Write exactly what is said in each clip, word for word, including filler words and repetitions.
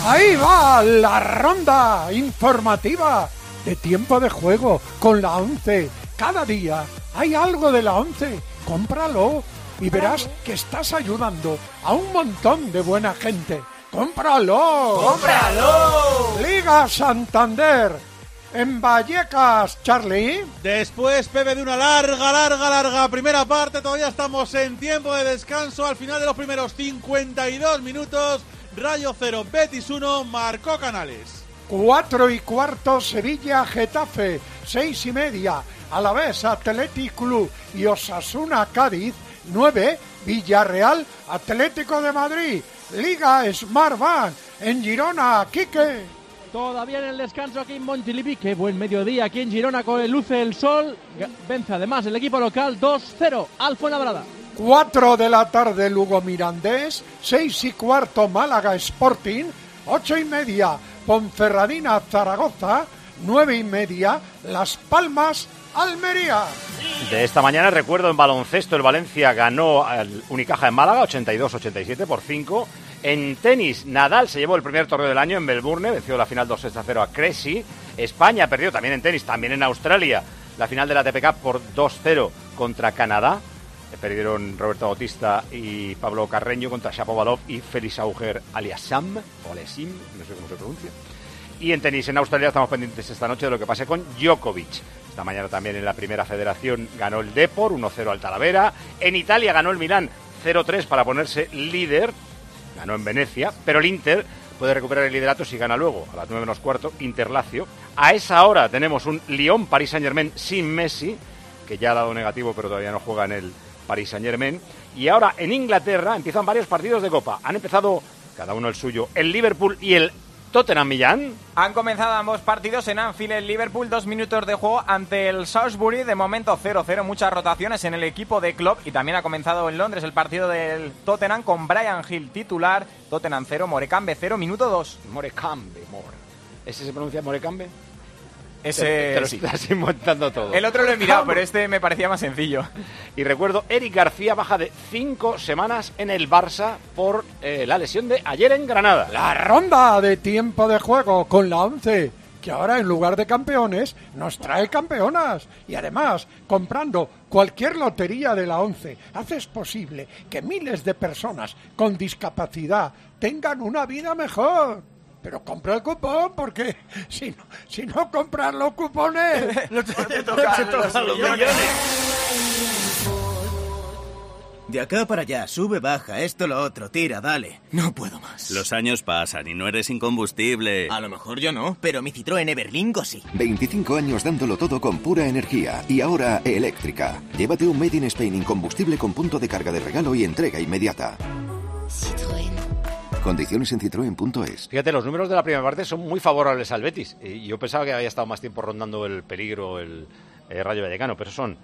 Ahí va la ronda informativa de tiempo de juego con la ONCE. Cada día hay algo de la ONCE. Cómpralo y verás que estás ayudando a un montón de buena gente. ¡Cómpralo! ¡Cómpralo! Liga Santander. En Vallecas, Charlie. Después, Pepe, de una larga, larga, larga primera parte, todavía estamos en tiempo de descanso. Al final de los primeros cincuenta y dos minutos, Rayo cero, Betis uno, marcó Canales. Cuatro y cuarto, Sevilla, Getafe. Seis y media, Alavés, Athletic Club y Osasuna, Cádiz. Nueve, Villarreal, Atlético de Madrid. Liga Smartbank. En Girona, Quique. Todavía en el descanso aquí en Montilivi, qué buen mediodía aquí en Girona con el luce el sol. Vence además el equipo local dos cero al Fuenlabrada. Cuatro de la tarde, Lugo Mirandés. Seis y cuarto, Málaga Sporting. Ocho y media, Ponferradina Zaragoza. Nueve y media, Las Palmas Almería. De esta mañana recuerdo en baloncesto el Valencia ganó al Unicaja en Málaga ochenta y dos ochenta y siete por cinco. En tenis, Nadal se llevó el primer torneo del año en Melbourne, venció la final dos a cero a Cressy. España perdió también en tenis, también en Australia, la final de la A T P Cup por dos cero contra Canadá. Perdieron Roberto Bautista y Pablo Carreño contra Shapovalov y Félix Auger Aliassime, o Aliassime, no sé cómo se pronuncia. Y en tenis en Australia estamos pendientes esta noche de lo que pase con Djokovic. Esta mañana también en la primera federación ganó el Depor, uno cero al Talavera. En Italia ganó el Milán cero tres para ponerse líder. Ganó en Venecia, pero el Inter puede recuperar el liderato si gana luego, a las nueve menos cuarto, Inter-Lazio. A esa hora tenemos un Lyon-Paris Saint-Germain sin Messi, que ya ha dado negativo, pero todavía no juega en el Paris Saint-Germain. Y ahora en Inglaterra empiezan varios partidos de Copa. Han empezado, cada uno el suyo, el Liverpool y el Tottenham Millán. Han comenzado ambos partidos en Anfield. El Liverpool, dos minutos de juego ante el Salisbury. De momento cero cero, muchas rotaciones en el equipo de Klopp. Y también ha comenzado en Londres el partido del Tottenham con Brian Hill titular. Tottenham cero, Morecambe cero, minuto dos. Morecambe, More. ¿Ese se pronuncia Morecambe? Ese... Te, te lo estás inventando todo. El otro lo he mirado, pero este me parecía más sencillo. Y recuerdo, Eric García baja de cinco semanas en el Barça por eh, la lesión de ayer en Granada. La ronda de tiempo de juego con la ONCE, que ahora en lugar de campeones nos trae campeonas. Y además, comprando cualquier lotería de la ONCE, haces posible que miles de personas con discapacidad tengan una vida mejor. Pero compra el cupón, porque si no, si no compras los cupones, no te, te tocan los, los millones. De acá para allá, sube, baja, esto, lo otro, tira, dale. No puedo más. Los años pasan y no eres incombustible. A lo mejor yo no, pero mi Citroën Everlingo sí. veinticinco años dándolo todo con pura energía y ahora eléctrica. Llévate un Made in Spain incombustible con punto de carga de regalo y entrega inmediata. Citroën. Condiciones en citroen punto es. Fíjate, los números de la primera parte son muy favorables al Betis. Y yo pensaba que había estado más tiempo rondando el peligro el, el Rayo Vallecano, pero son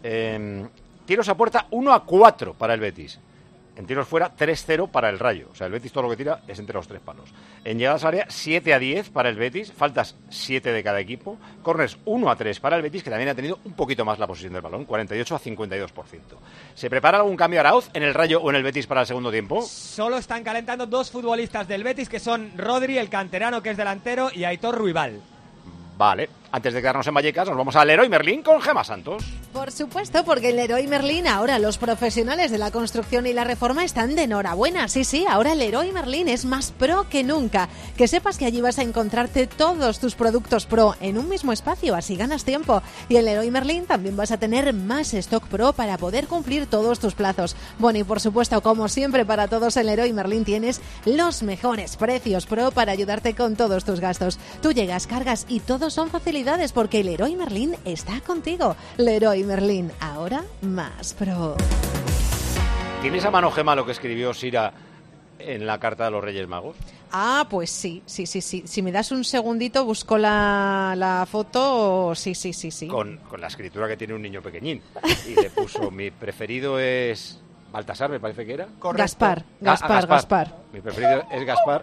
eh, tiros a puerta uno a cuatro para el Betis. En tiros fuera, tres cero para el Rayo. O sea, el Betis todo lo que tira es entre los tres palos. En llegadas al área, siete a diez para el Betis. Faltas, siete de cada equipo. Corners, uno a tres para el Betis, que también ha tenido un poquito más la posesión del balón, cuarenta y ocho a cincuenta y dos por ciento. ¿Se prepara algún cambio Arauz en el Rayo o en el Betis para el segundo tiempo? Solo están calentando dos futbolistas del Betis, que son Rodri, el canterano, que es delantero, y Aitor Ruibal. Vale. Antes de quedarnos en Vallecas, nos vamos al Leroy Merlin con Gemma Santos. Por supuesto, porque en Leroy Merlin ahora los profesionales de la construcción y la reforma están de enhorabuena. Sí, sí, ahora Leroy Merlin es más pro que nunca. Que sepas que allí vas a encontrarte todos tus productos pro en un mismo espacio, así ganas tiempo. Y en Leroy Merlin también vas a tener más stock pro para poder cumplir todos tus plazos. Bueno, y por supuesto, como siempre, para todos en Leroy Merlin tienes los mejores precios pro para ayudarte con todos tus gastos. Tú llegas, cargas y todos son facilidades, porque el Leroy Merlin está contigo. Leroy Merlin, ahora más pro. ¿Tienes a mano, Gemma, lo que escribió Sira en la carta de los Reyes Magos? Ah, pues sí, sí, sí, sí. Si me das un segundito, busco la, la foto. Sí, sí, sí, sí. Con, con la escritura que tiene un niño pequeñín. Y le puso, mi preferido es Baltasar, me parece que era. Gaspar, Gaspar, ah, Gaspar. Gaspar. Mi preferido es Gaspar.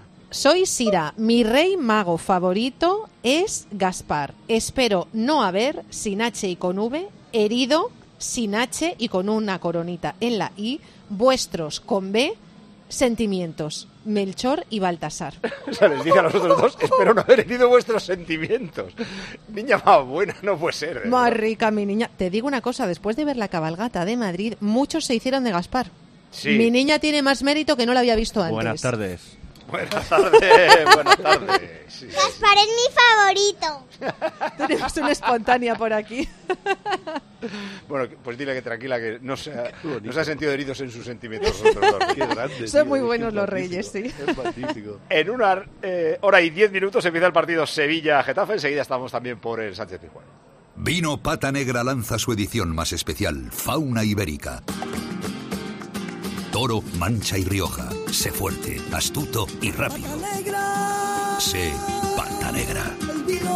Soy Sira, mi rey mago favorito es Gaspar. Espero no haber, sin H y con V, herido, sin H y con una coronita en la I, vuestros con B, sentimientos, Melchor y Baltasar. O sea, les dice a los otros dos, espero no haber herido vuestros sentimientos. Niña más buena no puede ser. Más rica, mi niña. Te digo una cosa, después de ver la cabalgata de Madrid, muchos se hicieron de Gaspar. Sí. Mi niña tiene más mérito que no la había visto antes. Buenas tardes. Buenas tardes, buenas tardes. Sí, Gaspar es mi favorito. Tenemos una espontánea por aquí. Bueno, pues dile que tranquila, que no se ha, no se ha sentido heridos en sus sentimientos. Nosotros dos. Qué grande, Son tío, muy es buenos que los es reyes, sí. Es magnífico. En una eh, hora y diez minutos empieza el partido Sevilla-Getafe. Enseguida estamos también por el Sánchez-Pizjuán. Vino Pata Negra lanza su edición más especial, Fauna Ibérica. Toro, Mancha y Rioja. Sé fuerte, astuto y rápido. Sé Pata Negra. El vino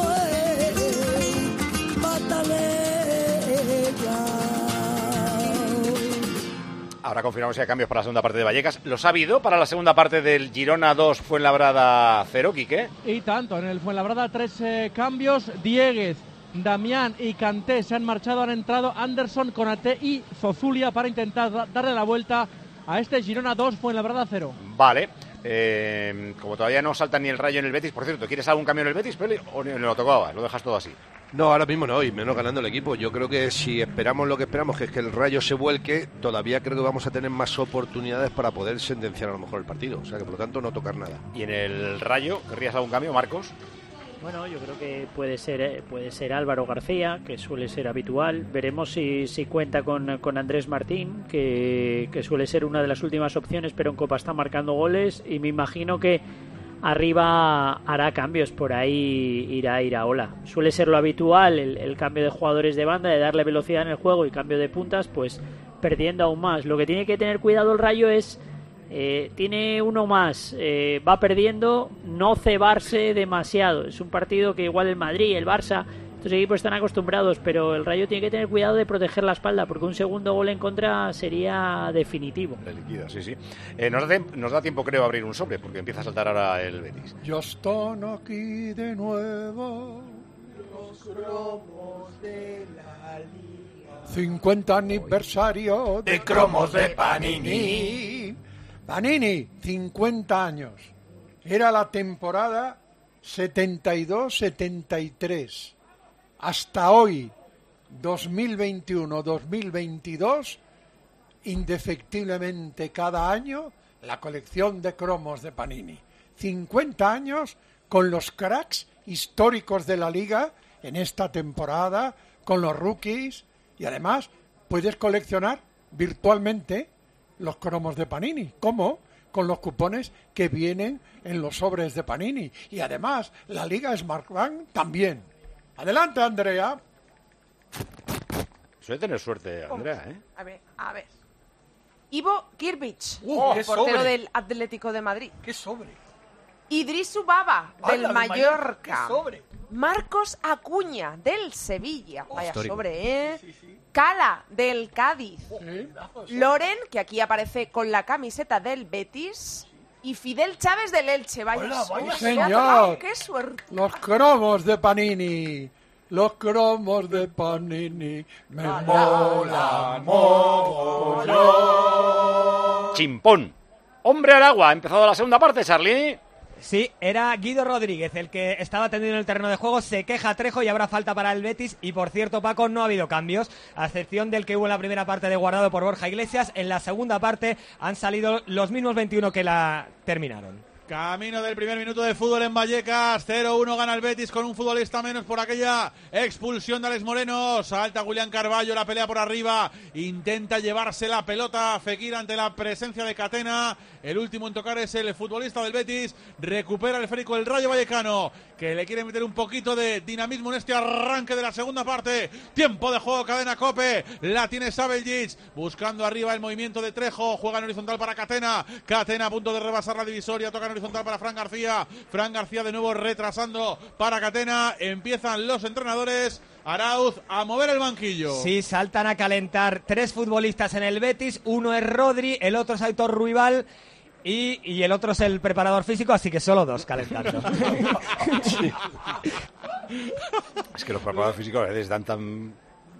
es Pata Negra. Ahora confirmamos que hay cambios para la segunda parte de Vallecas. ¿Los ha habido para la segunda parte del Girona dos, Fuenlabrada cero, Quique? Y tanto, en el Fuenlabrada tres eh, cambios. Dieguez, Damián y Kanté se han marchado, han entrado Anderson, Konaté y Zozulia para intentar da- darle la vuelta a este Girona dos, Fuenlabrada cero. Vale. Eh, como todavía no salta ni el Rayo en el Betis, por cierto, ¿quieres algún cambio en el Betis, Peli? ¿O no lo tocaba? ¿Lo dejas todo así? No, ahora mismo no, y menos ganando el equipo. Yo creo que si esperamos lo que esperamos, que es que el Rayo se vuelque, todavía creo que vamos a tener más oportunidades para poder sentenciar a lo mejor el partido. O sea que por lo tanto no tocar nada. ¿Y en el Rayo querrías algún cambio, Marcos? Bueno, yo creo que puede ser eh, puede ser Álvaro García, que suele ser habitual. Veremos si, si cuenta con, con Andrés Martín, que, que suele ser una de las últimas opciones, pero en Copa está marcando goles y me imagino que arriba hará cambios, por ahí irá Iraola. Suele ser lo habitual, el, el cambio de jugadores de banda, de darle velocidad en el juego y cambio de puntas, pues perdiendo aún más. Lo que tiene que tener cuidado el Rayo es... Eh, tiene uno más, eh, va perdiendo, no cebarse demasiado. Es un partido que igual el Madrid, el Barça, estos equipos están acostumbrados, pero el Rayo tiene que tener cuidado de proteger la espalda, porque un segundo gol en contra sería definitivo. Le liquida, sí, sí. Eh, nos, da, nos da tiempo, creo, a abrir un sobre, porque empieza a saltar ahora el Betis. Ya están aquí de nuevo los cromos de la liga. cincuenta aniversario de cromos de Panini. Panini, cincuenta años. Era la temporada setenta y dos setenta y tres. Hasta hoy, dos mil veintiuno dos mil veintidós, indefectiblemente cada año, la colección de cromos de Panini. cincuenta años con los cracks históricos de la liga en esta temporada, con los rookies, y además puedes coleccionar virtualmente los cromos de Panini. ¿Cómo? Con los cupones que vienen en los sobres de Panini. Y además, la Liga Smartbank también. Adelante, Andrea. Suele tener suerte, Andrea, ¿eh? A ver, a ver. Ivo Kirbic, Uh, el qué portero sobre. del Atlético de Madrid. ¡Qué sobre! Idrisu Baba, del ¡Hala, de Mallorca. ¡Qué sobre! Marcos Acuña, del Sevilla. Vaya histórico. sobre, ¿eh? Cala, del Cádiz. Loren, que aquí aparece con la camiseta del Betis. Y Fidel Chávez del Elche. Vaya, Hola, vaya suerte, señor. ha tocado, ¡qué suerte! Los cromos de Panini. Los cromos de Panini. Me molan mogollón. Chimpón. Hombre al agua. Ha empezado la segunda parte, Charlie. Sí, era Guido Rodríguez el que estaba tendido en el terreno de juego. Se queja Trejo y habrá falta para el Betis. Y por cierto, Paco, no ha habido cambios, a excepción del que hubo en la primera parte de Guardado por Borja Iglesias. En la segunda parte han salido los mismos veintiuno que la terminaron. Camino del primer minuto de fútbol en Vallecas, cero uno gana el Betis con un futbolista menos por aquella expulsión de Alex Moreno. Salta Julián Carballo, la pelea por arriba, intenta llevarse la pelota Fekir ante la presencia de Catena. El último en tocar es el futbolista del Betis, recupera el esférico el Rayo Vallecano, que le quiere meter un poquito de dinamismo en este arranque de la segunda parte. Tiempo de juego, cadena Cope, la tiene Sabeljic, buscando arriba el movimiento de Trejo, juega en horizontal para Catena, Catena a punto de rebasar la divisoria, toca en horizontal para Fran García, Fran García de nuevo retrasando para Catena, empiezan los entrenadores, Arauz a mover el banquillo. Sí, saltan a calentar tres futbolistas en el Betis, uno es Rodri, el otro es Aitor Ruibal y, y el otro es el preparador físico, así que solo dos calentando. Es que los preparadores físicos a veces dan tan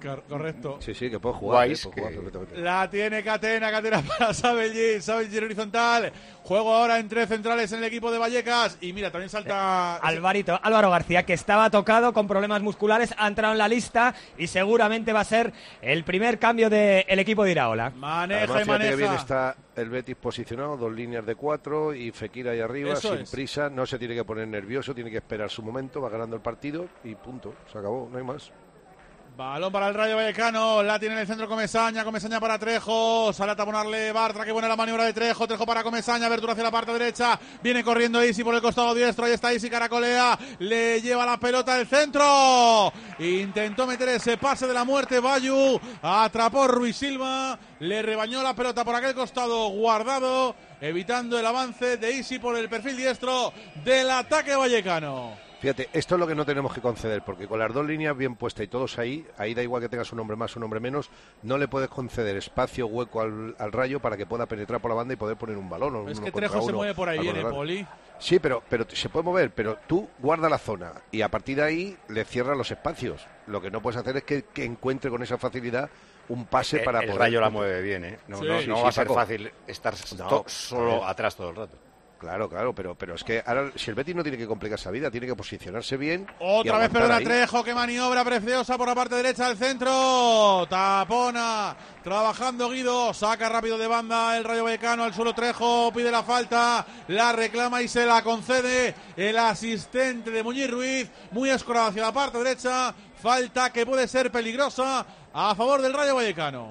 correcto. Sí, sí, que puede jugar. Guays, eh, puede jugar que- perfectamente. La tiene Catena, Catena para Sabelli, Sabelli horizontal. Juego ahora entre centrales en el equipo de Vallecas. Y mira, también salta... Alvarito, Álvaro García, que estaba tocado con problemas musculares, ha entrado en la lista y seguramente va a ser el primer cambio del equipo de Iraola. Maneja Además, y fíjate que bien maneja. está el Betis posicionado, dos líneas de cuatro y Fekir ahí arriba, Eso sin es. prisa, no se tiene que poner nervioso, tiene que esperar su momento, va ganando el partido y punto, se acabó, no hay más. Balón para el Rayo Vallecano, la tiene en el centro Comesaña, Comesaña para Trejo, sale a taponarle Bartra, que buena la maniobra de Trejo, Trejo para Comesaña, abertura hacia la parte derecha, viene corriendo Isi por el costado diestro, ahí está Isi, caracolea, le lleva la pelota al centro, intentó meter ese pase de la muerte Bayu, atrapó Ruiz Silva, le rebañó la pelota por aquel costado Guardado, evitando el avance de Isi por el perfil diestro del ataque vallecano. Fíjate, esto es lo que no tenemos que conceder, porque con las dos líneas bien puestas y todos ahí, ahí da igual que tengas un hombre más o un hombre menos, no le puedes conceder espacio, hueco al, al Rayo para que pueda penetrar por la banda y poder poner un balón. O Es uno que contra Trejo se uno mueve por ahí al bien, ¿eh, borde. Poli? Sí, pero, pero se puede mover, pero tú guarda la zona y a partir de ahí le cierras los espacios. Lo que no puedes hacer es que, que encuentre con esa facilidad un pase El, para el poder... Rayo la mueve bien, ¿eh? No, Sí. no, Sí, no sí, va a ser Paco. fácil estar No, to- solo a ver. atrás todo el rato. Claro, claro, pero, pero es que ahora si el Betis no tiene que complicarse la vida, tiene que posicionarse bien. y Otra vez aguantar perdona ahí. Trejo, que maniobra preciosa por la parte derecha del centro. Tapona, trabajando Guido, saca rápido de banda el Rayo Vallecano al suelo Trejo, pide la falta, la reclama y se la concede el asistente de Muñiz Ruiz, muy escorado hacia la parte derecha, falta que puede ser peligrosa a favor del Rayo Vallecano.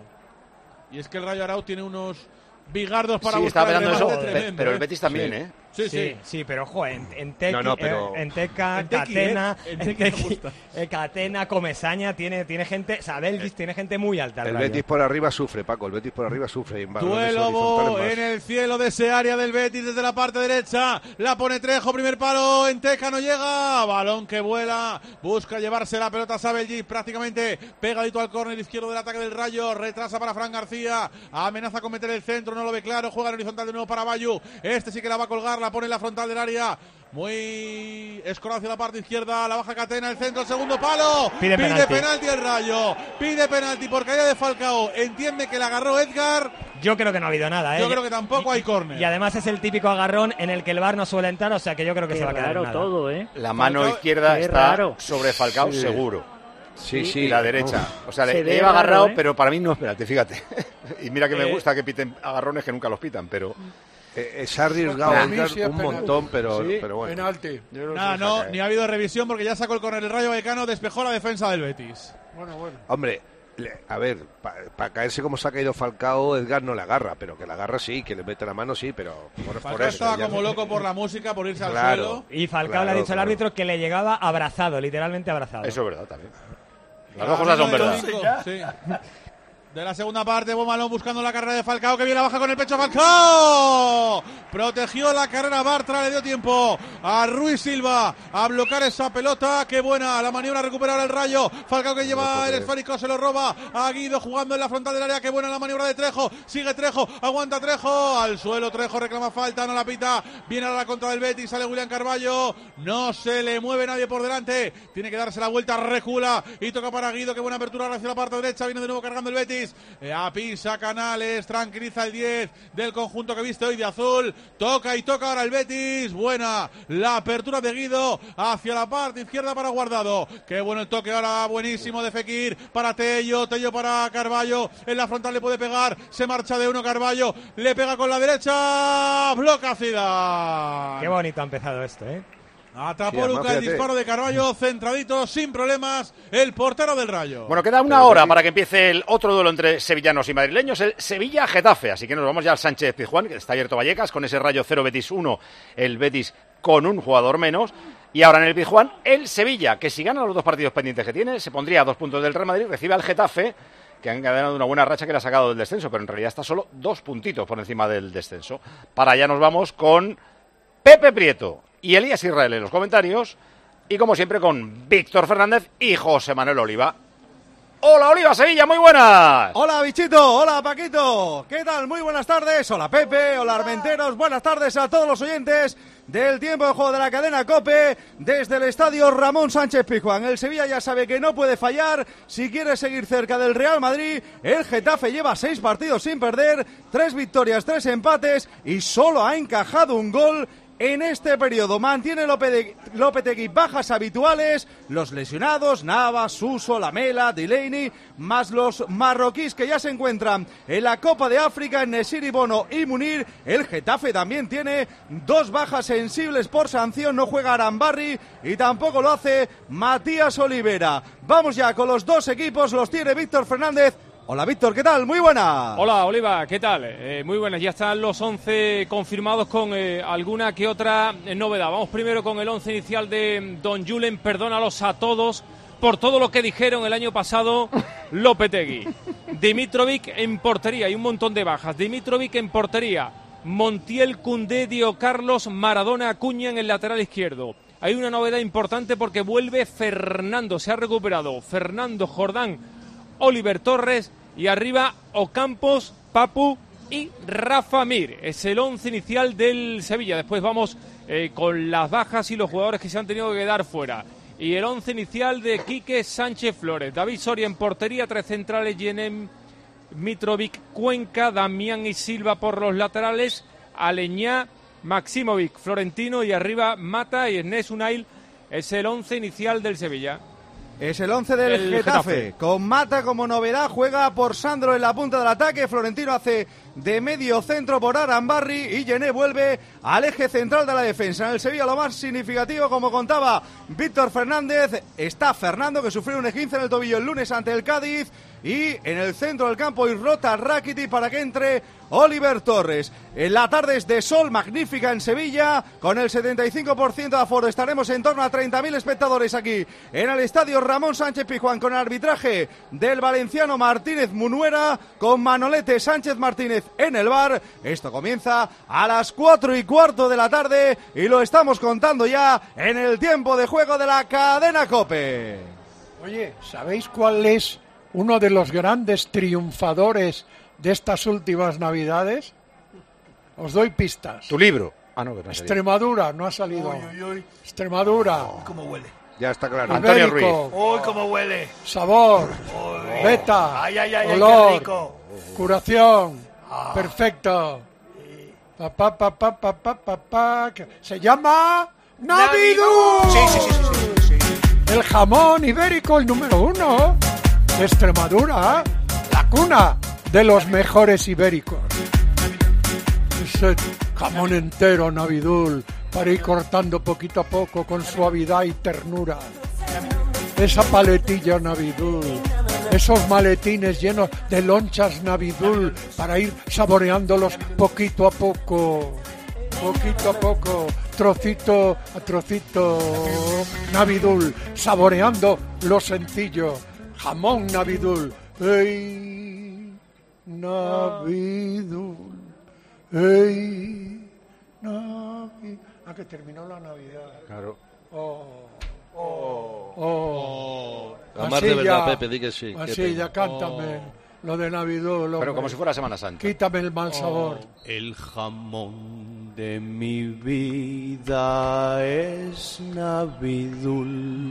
Y es que el Rayo Arau tiene unos bigardos para Sí, buscar estaba el esperando remate eso, tremendo, pero el ¿eh? Betis también, ¿eh? Sí, sí. Sí, sí, pero jo, en, en, Tequi, No, no, pero- eh, en Teca, En Tequi, Catena, ¿eh? En en Tequi me Tequi, gusta. eh, Catena, Comesaña, tiene, tiene gente, Sabelgis, tiene gente muy alta. el El Rayo. Betis por arriba sufre, Paco, el Betis por arriba sufre. y en balones Duelo horizontales más. en el cielo de ese área del Betis desde la parte derecha. La pone Trejo, primer palo, en Teca no llega. Balón que vuela, busca llevarse la pelota Sabelli, prácticamente pegadito al córner izquierdo del ataque del Rayo. Retrasa para Fran García, amenaza con meter el centro, no lo ve claro. Juega en horizontal de nuevo para Bayu. Este sí que la va a colgar, la pone en la frontal del área. Muy escorado hacia la parte izquierda, la baja Catena, el centro, el segundo palo. Pide penalti. penalti el Rayo. Pide penalti por caída de Falcao. Entiende que la agarró Edgar. Yo creo que no ha habido nada, ¿eh? Yo creo que tampoco hay córner. Y además es el típico agarrón en el que el V A R no suele entrar, o sea que yo creo que Qué se va a quedar en raro nada. todo, ¿eh? La mano Falcao- izquierda Qué está raro. sobre Falcao Sí. seguro. Sí, Y sí. la derecha. O sea, Se le, le ve lleva raro, agarrado, ¿eh? pero para mí no, espérate, fíjate. Y mira que me Eh, gusta que piten agarrones que nunca los pitan, pero... Eh, eh, se ha arriesgado Para mí Edgar sí es un penalti. montón, pero, Sí, pero bueno. Penalti. yo creo que Nada, se no, saca, ¿eh? ni ha habido revisión porque ya sacó el córner el Rayo Vallecano, despejó la defensa del Betis. Bueno, bueno. Hombre, le- a ver, para caerse como se ha caído Falcao, Edgar no le agarra, pero que la agarra sí, que le mete la mano sí, pero por, por Falcao eso. estaba ya- como loco por la música, por irse al Claro. suelo. Y Falcao Claro, le ha dicho al claro. árbitro que le llegaba abrazado, literalmente abrazado. Eso es verdad también. Las dos cosas Camino son de verdad. cinco, sí. De la segunda parte, buen balón buscando la carrera de Falcao, que viene la baja con el pecho Falcao. Protegió la carrera Bartra, le dio tiempo a Ruiz Silva a bloquear esa pelota. Qué buena la maniobra, recuperar el Rayo. Falcao que lleva el esférico, se lo roba a Guido jugando en la frontal del área. Qué buena la maniobra de Trejo. Sigue Trejo, aguanta Trejo. Al suelo Trejo, reclama falta, no la pita. Viene a la contra del Betis, sale William Carballo. No se le mueve nadie por delante. Tiene que darse la vuelta, recula y toca para Guido. Qué buena apertura hacia la parte derecha. Viene de nuevo cargando el Betis. Eh, a pisa Canales, tranquiliza el diez del conjunto que viste hoy de azul. Toca y toca ahora el Betis. Buena la apertura de Guido hacia la parte izquierda para Guardado. Qué bueno el toque ahora, buenísimo de Fekir para Tello. Tello para Carballo. En la frontal le puede pegar. Se marcha de uno Carballo. Le pega con la derecha. Bloca Zidane. Qué bonito ha empezado esto, ¿eh? Atrapó Sí, además, Luca el fíjate. disparo de Carballo, centradito, sin problemas, el portero del Rayo. Bueno, queda una hora para que empiece el otro duelo entre sevillanos y madrileños, el Sevilla-Getafe. Así que nos vamos ya al Sánchez Pizjuán, que está abierto Vallecas, con ese Rayo cero Betis uno, el Betis con un jugador menos. Y ahora en el Pizjuán, el Sevilla, que si gana los dos partidos pendientes que tiene, se pondría a dos puntos del Real Madrid, recibe al Getafe, que han ganado una buena racha que le ha sacado del descenso, pero en realidad está solo dos puntitos por encima del descenso. Para allá nos vamos con Pepe Prieto y Elías Israel en los comentarios, y como siempre con Víctor Fernández y José Manuel Oliva. Hola, Oliva Sevilla, muy buenas. Hola, bichito. Hola, Paquito. ¿Qué tal? Muy buenas tardes. Hola, Pepe. Hola, Armenteros. Buenas tardes a todos los oyentes del tiempo de juego de la cadena COPE desde el estadio Ramón Sánchez Pizjuán. El Sevilla ya sabe que no puede fallar si quiere seguir cerca del Real Madrid. El Getafe lleva seis partidos sin perder, tres victorias, tres empates y solo ha encajado un gol en este periodo. Mantiene Lopetegui bajas habituales, los lesionados, Navas, Suso, Lamela, Delaney, más los marroquíes que ya se encuentran en la Copa de África, en Nesiri, Bono y Munir. El Getafe también tiene dos bajas sensibles por sanción, no juega Arambarri y tampoco lo hace Matías Olivera. Vamos ya con los dos equipos, los tiene Víctor Fernández. Hola Víctor, ¿qué tal? Muy buena. Hola Oliva, ¿qué tal? Eh, muy buenas, ya están los once confirmados con eh, alguna que otra eh, novedad. Vamos primero con el once inicial de Don Julen. Perdónalos a todos por todo lo que dijeron el año pasado. Lopetegui, Dimitrovic en portería, hay un montón de bajas. Dimitrovic en portería, Montiel, Koundé, Dio Carlos, Maradona, Acuña en el lateral izquierdo. Hay una novedad importante porque vuelve Fernando, se ha recuperado Fernando, Jordán, Oliver Torres y arriba Ocampos, Papu y Rafa Mir. Es el once inicial del Sevilla. Después vamos eh, con las bajas y los jugadores que se han tenido que quedar fuera. Y el once inicial de Quique Sánchez Flores. David Soria en portería, tres centrales, Yenem, Mitrovic, Cuenca, Damián y Silva por los laterales, Aleñá, Maximovic, Florentino y arriba Mata y Ernest Unail. Es el once inicial del Sevilla. Es el once del el Getafe. Getafe. Con Mata como novedad, juega por Sandro en la punta del ataque. Florentino hace de medio centro por Arambarri y Yené vuelve al eje central de la defensa. En el Sevilla lo más significativo, como contaba Víctor Fernández, está Fernando, que sufrió un esguince en el tobillo el lunes ante el Cádiz. Y en el centro del campo y rota Rakiti para que entre Oliver Torres. En la tarde es de sol magnífica en Sevilla, con el setenta y cinco por ciento de aforo. Estaremos en torno a treinta mil espectadores aquí en el estadio Ramón Sánchez Pizjuán, con el arbitraje del valenciano Martínez Munuera, con Manolete Sánchez Martínez en el bar. Esto comienza a las cuatro y cuarto de la tarde y lo estamos contando ya en el tiempo de juego de la cadena COPE. Oye, ¿sabéis cuál es uno de los grandes triunfadores de estas últimas Navidades? Os doy pistas. Tu libro. Ah, no, que no Extremadura, no ha salido. Uy, uy, uy. Extremadura. Oh, ¿cómo huele? Ya está claro. Antonio Ruiz. Uy, cómo huele. Sabor. Uy. Beta. Ay, ay, ay, olor. qué rico. Curación. Ah. Perfecto. Pa, pa, pa, pa, pa, pa, pa, pa. Se llama Navidul. Sí, sí, sí, sí, sí, sí. El jamón ibérico, el número uno de Extremadura, la cuna de los mejores ibéricos. Ese jamón entero Navidul para ir cortando poquito a poco con suavidad y ternura. Esa paletilla Navidul, esos maletines llenos de lonchas Navidul para ir saboreándolos poquito a poco, poquito a poco, trocito a trocito. Navidul, saboreando lo sencillo. Jamón Navidul. ¡Ey! Navidul. ¡Ey! Navidul. Ah, que terminó la Navidad. Claro. Oh. Oh. Oh. La mar de verdad, Pepe, di que sí. Así ya cántame. Oh. Lo de Navidul. Pero hombre. como si fuera Semana Santa. Quítame el mal sabor. Oh. El jamón de mi vida es Navidul.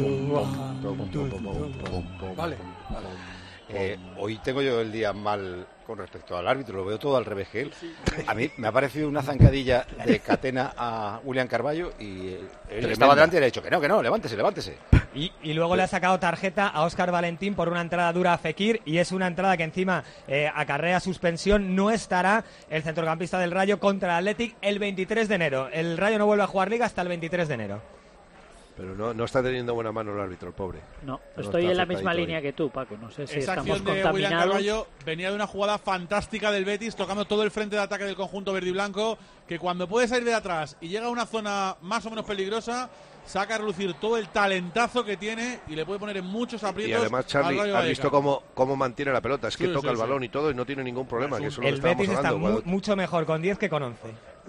Vale. Eh, hoy tengo yo el día mal con respecto al árbitro, lo veo todo al revés que él. A mí me ha parecido una zancadilla de Catena a William Carballo y él estaba delante y le ha dicho que no, que no, levántese, levántese. Y, y luego le ha sacado tarjeta a Óscar Valentín por una entrada dura a Fekir, y es una entrada que encima eh, acarrea suspensión. No estará el centrocampista del Rayo contra el Athletic el veintitrés de enero. El Rayo no vuelve a jugar Liga hasta el veintitrés de enero. Pero no, no está teniendo buena mano el árbitro, el pobre. No, no estoy en la misma ahí. línea que tú, Paco. No sé si Esa estamos acción de William contaminados. Carballo venía de una jugada fantástica del Betis, tocando todo el frente de ataque del conjunto verde y blanco, que cuando puede salir de atrás y llega a una zona más o menos peligrosa, saca a relucir todo el talentazo que tiene y le puede poner en muchos aprietos. Y además, Charlie, has visto cómo, cómo mantiene la pelota. Es que sí, toca sí, el balón sí. y todo y no tiene ningún problema. Que eso el lo que Betis está hablando, mu mucho mejor con diez que con once.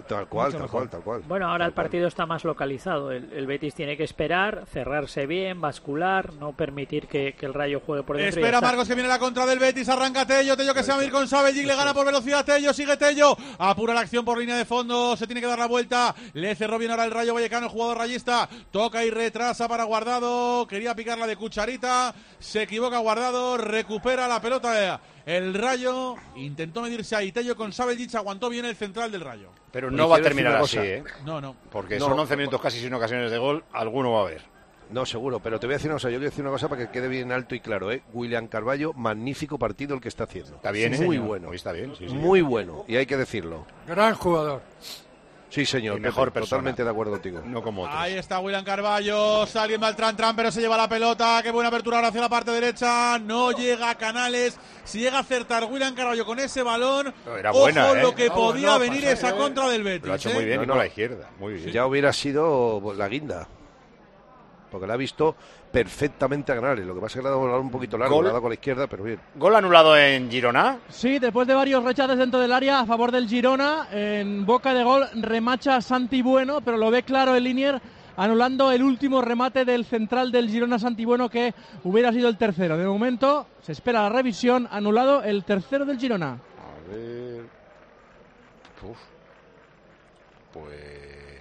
Tal cual, Mucho tal mejor. cual, tal cual. Bueno, ahora el partido está más localizado. El, el Betis tiene que esperar, cerrarse bien, bascular, no permitir que, que el Rayo juegue por dentro. y ya Espera está. Marcos que viene la contra del Betis, arranca Tello, Tello que se va a ir con Savellic, le gana por velocidad Tello, sigue Tello, apura la acción por línea de fondo, se tiene que dar la vuelta, le cerró bien ahora el Rayo Vallecano, el jugador rayista, toca y retrasa para Guardado, quería picarla de cucharita, se equivoca Guardado, recupera la pelota el Rayo, intentó medirse ahí Tello con Savellic, aguantó bien el central del Rayo. Pero Pues no va a quiero decir terminar una así, cosa. ¿eh? No, no. Porque No, son once pues- minutos casi sin ocasiones de gol, alguno va a haber. No, seguro, pero te voy a decir una cosa, yo quiero decir una cosa para que quede bien alto y claro, ¿eh? William Carballo, magnífico partido el que está haciendo. Está bien, muy señor. bueno. Hoy está bien, sí, sí. Muy bueno, y hay que decirlo. Gran jugador. Sí, señor, Y mejor Pepe, persona. totalmente de acuerdo contigo. No como otros. Ahí está William Carballo, saliendo al tran tran, pero se lleva la pelota, qué buena apertura ahora hacia la parte derecha, no llega a Canales, si llega a acertar William Carballo con ese balón, Era buena, ojo ¿eh? lo que No, podía no, venir pasa, esa eh. contra del Betis. Lo ha hecho ¿eh? muy bien No, y no. por la izquierda. Muy bien. Ya hubiera sido la guinda. Porque la ha visto perfectamente a Canales. Lo que pasa es que le ha dado el balón un poquito largo, Gol. le ha dado con la izquierda, pero bien. Gol anulado en Girona. Sí, después de varios rechaces dentro del área a favor del Girona, en boca de gol remacha Santi Bueno, pero lo ve claro el Linier anulando el último remate del central del Girona, Santi Bueno, que hubiera sido el tercero. De momento se espera la revisión, anulado el tercero del Girona. A ver. Uf. Pues.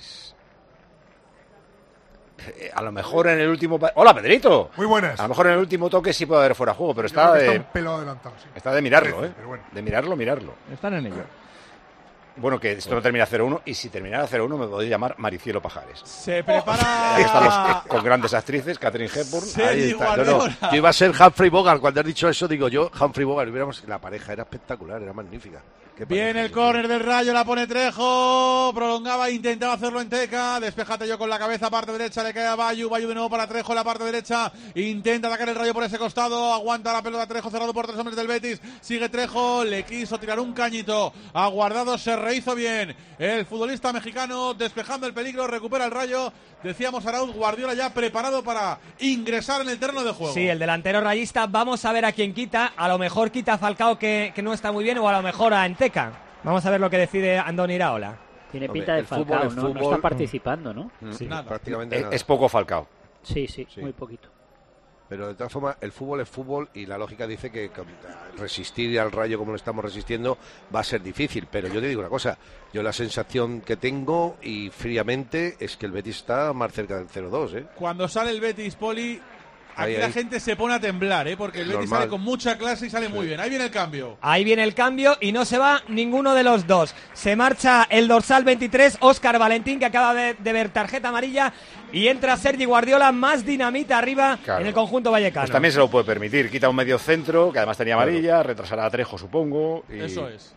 Eh, A lo mejor en el último. pa- ¡Hola, Pedrito! Muy buenas. A lo mejor en el último toque sí puede haber fuera de juego, pero Yo está creo que de. está un pelo adelantado, sí. Está de mirarlo, Parece, ¿eh? pero bueno. De mirarlo, mirarlo. Están en ello. Bueno, que esto no termina cero uno y si terminara cero uno me podría llamar Maricielo Pajares. Se prepara... Ahí están los, con grandes actrices, Catherine Hepburn. Sí. Ahí Sergi está. No, no, Guardiola. yo iba a ser Humphrey Bogart. Cuando has dicho eso, digo yo, Humphrey Bogart. Hubiéramos... La pareja era espectacular, era magnífica. Qué Viene pareja, el sí. córner del Rayo, la pone Trejo, prolongaba, intentaba hacerlo en Teca, despejate yo con la cabeza, parte derecha, le cae a Bayu, Bayu de nuevo para Trejo en la parte derecha, intenta atacar el Rayo por ese costado, aguanta la pelota Trejo cerrado por tres hombres del Betis, sigue Trejo, le quiso tirar un cañito, ha guardado, se rehizo bien, el futbolista mexicano despejando el peligro, recupera el Rayo, decíamos Arauz, Guardiola ya preparado para ingresar en el terreno de juego. Sí, el delantero rayista, vamos a ver a quién quita, a lo mejor quita a Falcao que, que no está muy bien o a lo mejor a Enteca. Vamos a ver lo que decide Andoni Iraola. Tiene Hombre, pinta de el fútbol, Falcao, el ¿no? No fútbol- está participando, ¿no? Mm, Sí, nada. prácticamente Es, nada. es poco Falcao. Sí, sí, Sí. muy poquito. Pero de todas formas, el fútbol es fútbol y la lógica dice que con- resistir al Rayo como lo estamos resistiendo va a ser difícil. Pero yo te digo una cosa, yo la sensación que tengo y fríamente es que el Betis está más cerca del cero dos, ¿eh? Cuando sale el Betis, Poli, aquí Ahí, la ahí. gente se pone a temblar, ¿eh? Porque el Betis Normal. sale con mucha clase y sale muy bien. Ahí viene el cambio. Ahí viene el cambio y no se va ninguno de los dos. Se marcha el dorsal veintitrés, Óscar Valentín, que acaba de, de ver tarjeta amarilla, y entra Sergi Guardiola, más dinamita arriba Claro. en el conjunto vallecano. Pues también se lo puede permitir. Quita un medio centro, que además tenía amarilla, retrasará a Trejo, supongo. Y Eso es.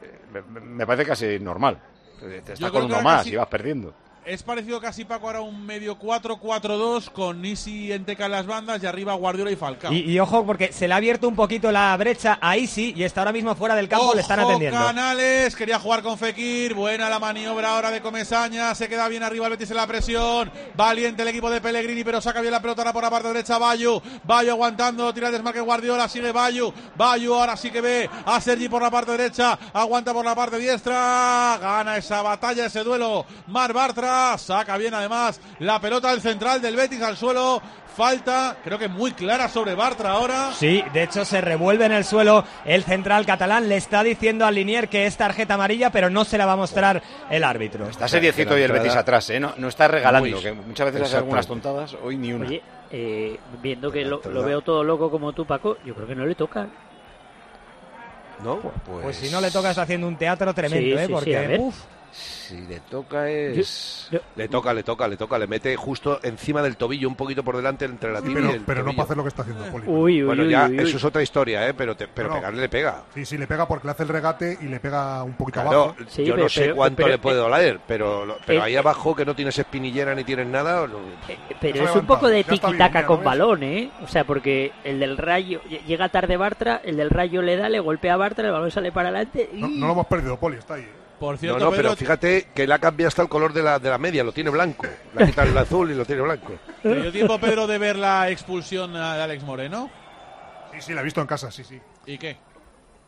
me, me parece casi normal. Te estás Yo con creo que uno ahora más casi- y vas perdiendo. Es parecido casi, Paco, ahora un medio cuatro cuatro dos con Isi y Enteca en las bandas y arriba Guardiola y Falcao. Y, y ojo, porque se le ha abierto un poquito la brecha a Isi y está ahora mismo fuera del campo, le están Ojo, atendiendo. Canales, quería jugar con Fekir, buena la maniobra ahora de Comesaña, se queda bien arriba el Betis en la presión, valiente el equipo de Pellegrini, pero saca bien la pelota ahora por la parte derecha Bayu, Bayu aguantando, tira el desmarque Guardiola, sigue Bayu, Bayu ahora sí que ve a Sergi por la parte derecha, aguanta por la parte diestra, gana esa batalla, ese duelo, Mar Bartra, saca bien además la pelota del central del Betis al suelo, falta, creo que muy clara sobre Bartra ahora. Sí, de hecho se revuelve en el suelo el central catalán, le está diciendo al Linier que es tarjeta amarilla, pero no se la va a mostrar el árbitro. Está seriecito que la y el entrada- Betis atrás, ¿eh? No, no está regalando, Muy- que muchas veces hace Exactamente. algunas tontadas, hoy ni una. Oye, eh, viendo que lo, Pues, lo veo todo loco como tú, Paco, yo creo que no le toca. ¿No? Pues, Pues si no le toca está haciendo un teatro tremendo, Sí, ¿eh? sí, sí, Porque a ver. uf, si le toca es... Yo- Le toca, le toca, le toca, le mete justo encima del tobillo, un poquito por delante entre la Sí, tibia pero, y el pero no tobillo. para hacer lo que está haciendo Poli. Uy, uy, Bueno, uy, ya, uy, uy. eso es otra historia, ¿eh? Pero, te- pero No, no. pegarle le pega. Sí, sí, le pega porque le hace el regate y le pega un poquito Claro, abajo. Sí, yo pero- no sé pero- cuánto pero- le puede doler, pero, lo- pero eh, ahí abajo que no tienes espinillera ni tienes nada. no- Eh, Pero Se ha es un poco levantado, de ya está bien, tiki-taka ya, con ¿no ves? balón, ¿eh? O sea, porque el del Rayo ll- llega tarde Bartra, el del Rayo le da, le golpea a Bartra, el balón sale para adelante y... No, no lo hemos perdido, Poli, está ahí. Por No, cierto, no, Pedro, pero fíjate que le ha cambiado hasta el color de la, de la media, lo tiene blanco. Le ha quitado el azul y lo tiene blanco. ¿te dio tiempo, Pedro, de ver la expulsión de Alex Moreno? Sí, sí, la he visto en casa, sí, sí. ¿Y qué?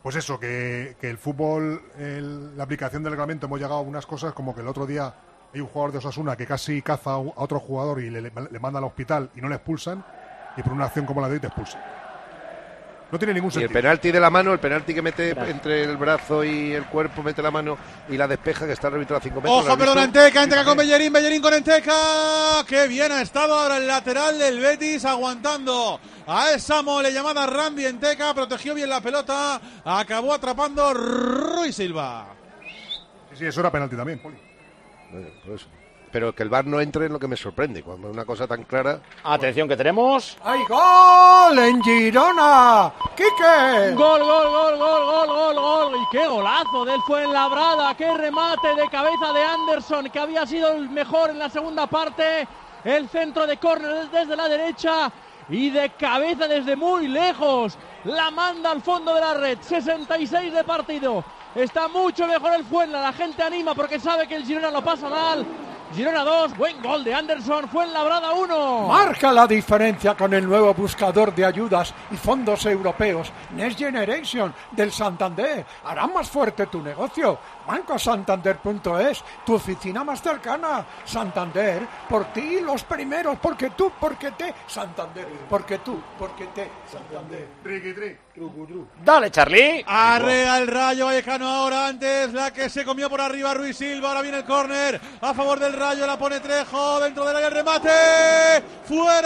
Pues eso, que, que el fútbol, el, la aplicación del reglamento, hemos llegado a unas cosas como que el otro día hay un jugador de Osasuna que casi caza a otro jugador y le, le, le manda al hospital y no le expulsan, y por una acción como la de hoy te expulsan. No tiene ningún Y sentido. el penalti de la mano, el penalti que mete Gracias. entre el brazo y el cuerpo, mete la mano y la despeja, que está el árbitro a cinco metros. Ojo, perdón, Enteca, Enteca con Bellerín, Bellerín con Enteca. Qué bien ha estado ahora el lateral del Betis, aguantando a esa mole llamada Randy Enteca. Protegió bien la pelota, acabó atrapando Ruiz Silva. Sí, sí, eso era penalti también, Poli. Bueno, pues, pero que el V A R no entre en lo que me sorprende, cuando una cosa tan clara. Atención que tenemos. ¡Hay gol en Girona! ¡Quique! Gol, gol, gol, gol, gol, gol, gol. Y qué golazo del Fuenlabrada, qué remate de cabeza de Anderson, que había sido el mejor en la segunda parte. El centro de córner desde la derecha y de cabeza desde muy lejos. La manda al fondo de la red. sesenta y seis de partido. Está mucho mejor el Fuenlabrada. La gente anima porque sabe que el Girona lo pasa mal. Girona dos, buen gol de Anderson, Fuenlabrada uno. Marca la diferencia con el nuevo buscador de ayudas y fondos europeos Next Generation del Santander. Hará más fuerte tu negocio. banco santander punto es, tu oficina más cercana. Santander, por ti los primeros, porque tú, porque te. Santander, porque tú, porque te. Santander. Triqui, tri, trucu, tru. Dale, Charlie. Arrea el Rayo Vallecano ahora, antes la que se comió por arriba Ruiz Silva. Ahora viene el córner a favor del Rayo, la pone Trejo dentro del área, el remate fuera.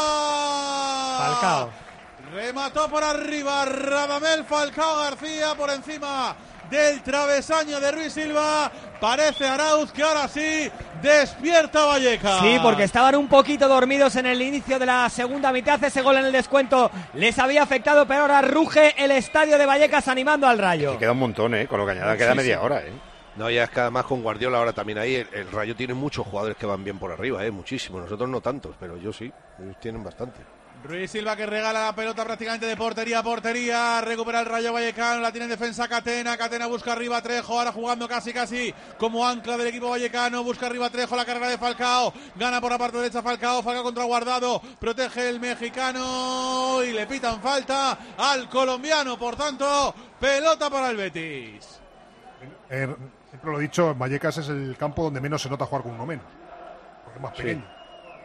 Falcao remató por arriba Radamel Falcao García por encima del travesaño de Ruiz Silva. Parece Arauz que ahora sí despierta Vallecas. Sí, porque estaban un poquito dormidos en el inicio de la segunda mitad. Ese gol en el descuento les había afectado, pero ahora ruge el estadio de Vallecas animando al Rayo. Y queda un montón, ¿eh? Con lo que añada queda Sí, media sí. hora, ¿eh? No, ya es que además con Guardiola ahora también ahí, el, el Rayo tiene muchos jugadores que van bien por arriba, ¿eh? Muchísimos. Nosotros no tantos, pero yo sí, ellos tienen bastante. Ruiz Silva que regala la pelota prácticamente de portería a portería. Recupera el Rayo Vallecano, la tiene en defensa Catena. Catena busca arriba a Trejo, ahora jugando casi casi como ancla del equipo vallecano. Busca arriba a Trejo, la carrera de Falcao. Gana por la parte derecha Falcao, Falcao contra Guardado. Protege el mexicano y le pitan falta al colombiano. Por tanto, pelota para el Betis. Eh, siempre lo he dicho, Vallecas es el campo donde menos se nota jugar con uno menos, porque es más pequeño. Sí.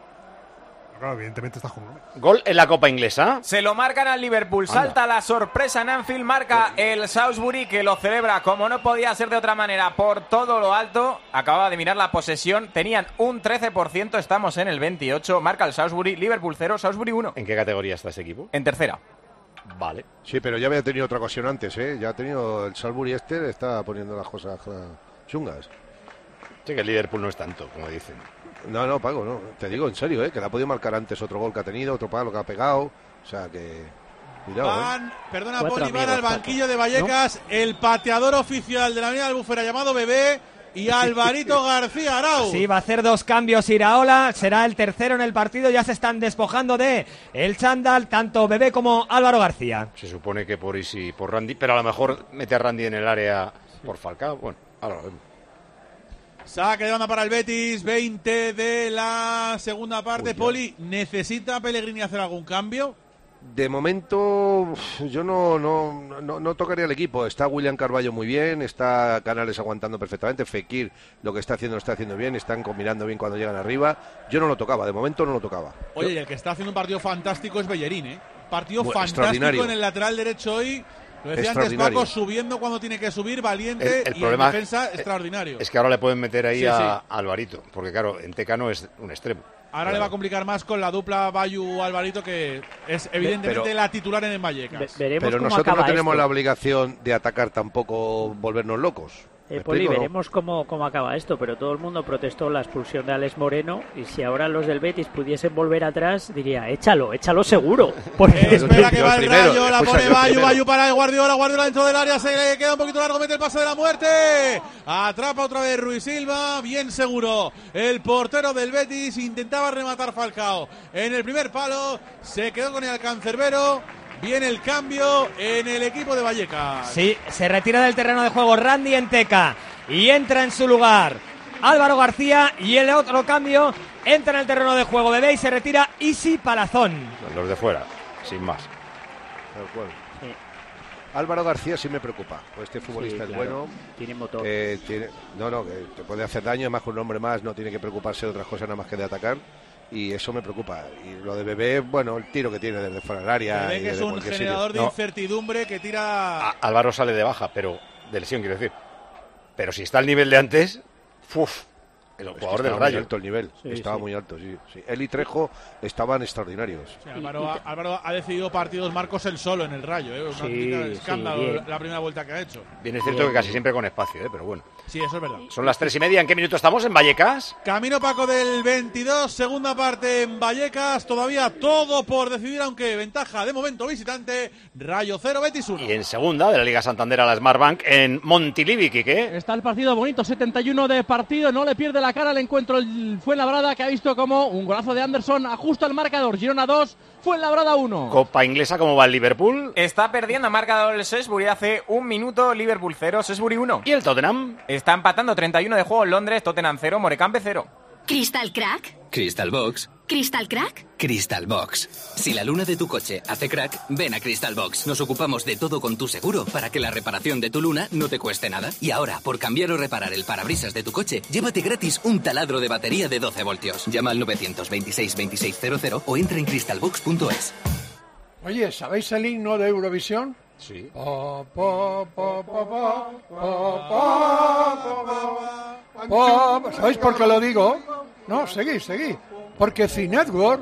Pero claro, evidentemente estás con uno menos. Gol en la Copa Inglesa. Se lo marcan al Liverpool. Anda. Salta la sorpresa en Anfield. Marca el Salisbury, que lo celebra como no podía ser de otra manera por todo lo alto. Acababa de mirar la posesión. Tenían un trece por ciento. Estamos en el veintiocho. Marca el Salisbury. Liverpool cero, Salisbury uno. ¿En qué categoría está ese equipo? En tercera. Vale. Sí, pero ya había tenido otra ocasión antes, ¿eh? Ya ha tenido el Salisbury este, le está poniendo las cosas chungas. Sí, que el Liverpool no es tanto, como dicen. No, no, Paco, no. Te digo en serio, ¿eh? Que le ha podido marcar antes otro gol que ha tenido, otro palo que ha pegado. O sea que... Cuidado, Van, ¿eh? perdona, Cuatro Poli, van amigos, al banquillo Paco. de Vallecas, ¿no? El pateador oficial de la Avenida Albufera llamado Bebé y Alvarito García Arau. Sí, va a hacer dos cambios Iraola, será el tercero en el partido, ya se están despojando de el chándal, tanto Bebé como Álvaro García. Se supone que por Isi, por Randy, pero a lo mejor mete a Randy en el área por Falcao. Bueno, ahora lo vemos. Saque de banda para el Betis, veinte de la segunda parte. Uy, Poli, ¿necesita Pellegrini hacer algún cambio? De momento yo no, no, no, no tocaría el equipo. Está William Carballo muy bien, está Canales aguantando perfectamente, Fekir lo que está haciendo lo está haciendo bien, están combinando bien cuando llegan arriba. Yo no lo tocaba, de momento no lo tocaba. Oye, y el que está haciendo un partido fantástico es Bellerín, ¿eh? Partido Bueno, fantástico extraordinario. en el lateral derecho hoy. Lo decía antes Extraordinario. Paco, subiendo cuando tiene que subir, valiente, El- el y problema en defensa extraordinario. Es que ahora le pueden meter ahí Sí, a, sí. a Alvarito, porque claro, en Tecano es un extremo. Ahora le va a complicar más con la dupla Bayu-Alvarito, que es evidentemente Pero- la titular en el Vallecas. Ve- veremos Pero cómo nosotros no acaba tenemos esto. la obligación de atacar tampoco, volvernos locos. Eh, ¿Me Poli, explico, no? veremos cómo, cómo acaba esto, pero todo el mundo protestó la expulsión de Alex Moreno y si ahora los del Betis pudiesen volver atrás, diría, échalo, échalo seguro. Porque Espera que Yo va el primero, Rayo, la escucha, pone yo Bayu, primero. Bayu para el Guardiola, Guardiola dentro del área, se le queda un poquito largo, mete el pase de la muerte, atrapa otra vez Ruiz Silva, bien seguro, el portero del Betis intentaba rematar Falcao en el primer palo, se quedó con el cancerbero, viene el cambio en el equipo de Vallecas. Sí, se retira del terreno de juego Randy Enteca y entra en su lugar Álvaro García y el otro cambio entra en el terreno de juego Bebé y se retira Isi Palazón. Los de fuera, sin más. Tal cual. Álvaro García sí me preocupa, pues este futbolista Sí, es claro. bueno. Tiene motor. Eh, tiene, no, no, que te puede hacer daño, además con un hombre más no tiene que preocuparse de otras cosas nada más que de atacar. Y eso me preocupa. Y lo de Bebé, bueno, el tiro que tiene desde fuera del área. Bebé y que es desde un cualquier generador sitio. de No. incertidumbre que tira... Álvaro sale de baja, pero de lesión, quiero decir. Pero si está al nivel de antes, ¡uf! El Es que jugador del estaba muy Rayo. alto el nivel, Sí, estaba sí. muy alto, sí, sí. Él y Trejo estaban extraordinarios. Sí, Álvaro, ha- Álvaro ha decidido partidos Marcos él solo en el Rayo, ¿eh? Un Sí, auténtico sí, escándalo bien. la primera vuelta que ha hecho. Bien, es cierto que casi siempre con espacio, ¿eh? Pero bueno. Sí, eso es verdad. Son las tres y media. ¿En qué minuto estamos? ¿En Vallecas? Camino Paco del veintidós, segunda parte en Vallecas, todavía todo por decidir, aunque ventaja de momento visitante, Rayo cero, Betis uno. Y en segunda, de la Liga Santander a la Smartbank, en Montilivi, Quique. Está el partido bonito, setenta y uno de partido, no le pierde la cara al encuentro el Fuenlabrada, que ha visto como un golazo de Anderson ajusta el marcador. Girona dos, Fuenlabrada uno. Copa inglesa, ¿cómo va el Liverpool? Está perdiendo, ha marcado el Shrewsbury hace un minuto, Liverpool cero, Shrewsbury uno. ¿Y el Tottenham? Está empatando treinta y uno de juego en Londres, Tottenham cero, Morecambe cero. ¿Crystal Crack? Crystal Box. ¿Crystal Crack? Crystal Box. Si la luna de tu coche hace crack, ven a Crystal Box. Nos ocupamos de todo con tu seguro para que la reparación de tu luna no te cueste nada. Y ahora, por cambiar o reparar el parabrisas de tu coche, llévate gratis un taladro de batería de doce voltios. Llama al nueve dos seis, veintiséis cero cero o entra en crystal box punto es. Oye, ¿sabéis el himno de Eurovisión? Sí. Pa, pa, pa, pa, pa, pa, pa, pa, pa, pa. ¿Sabéis por qué lo digo? No, seguid, seguid. Porque C-Network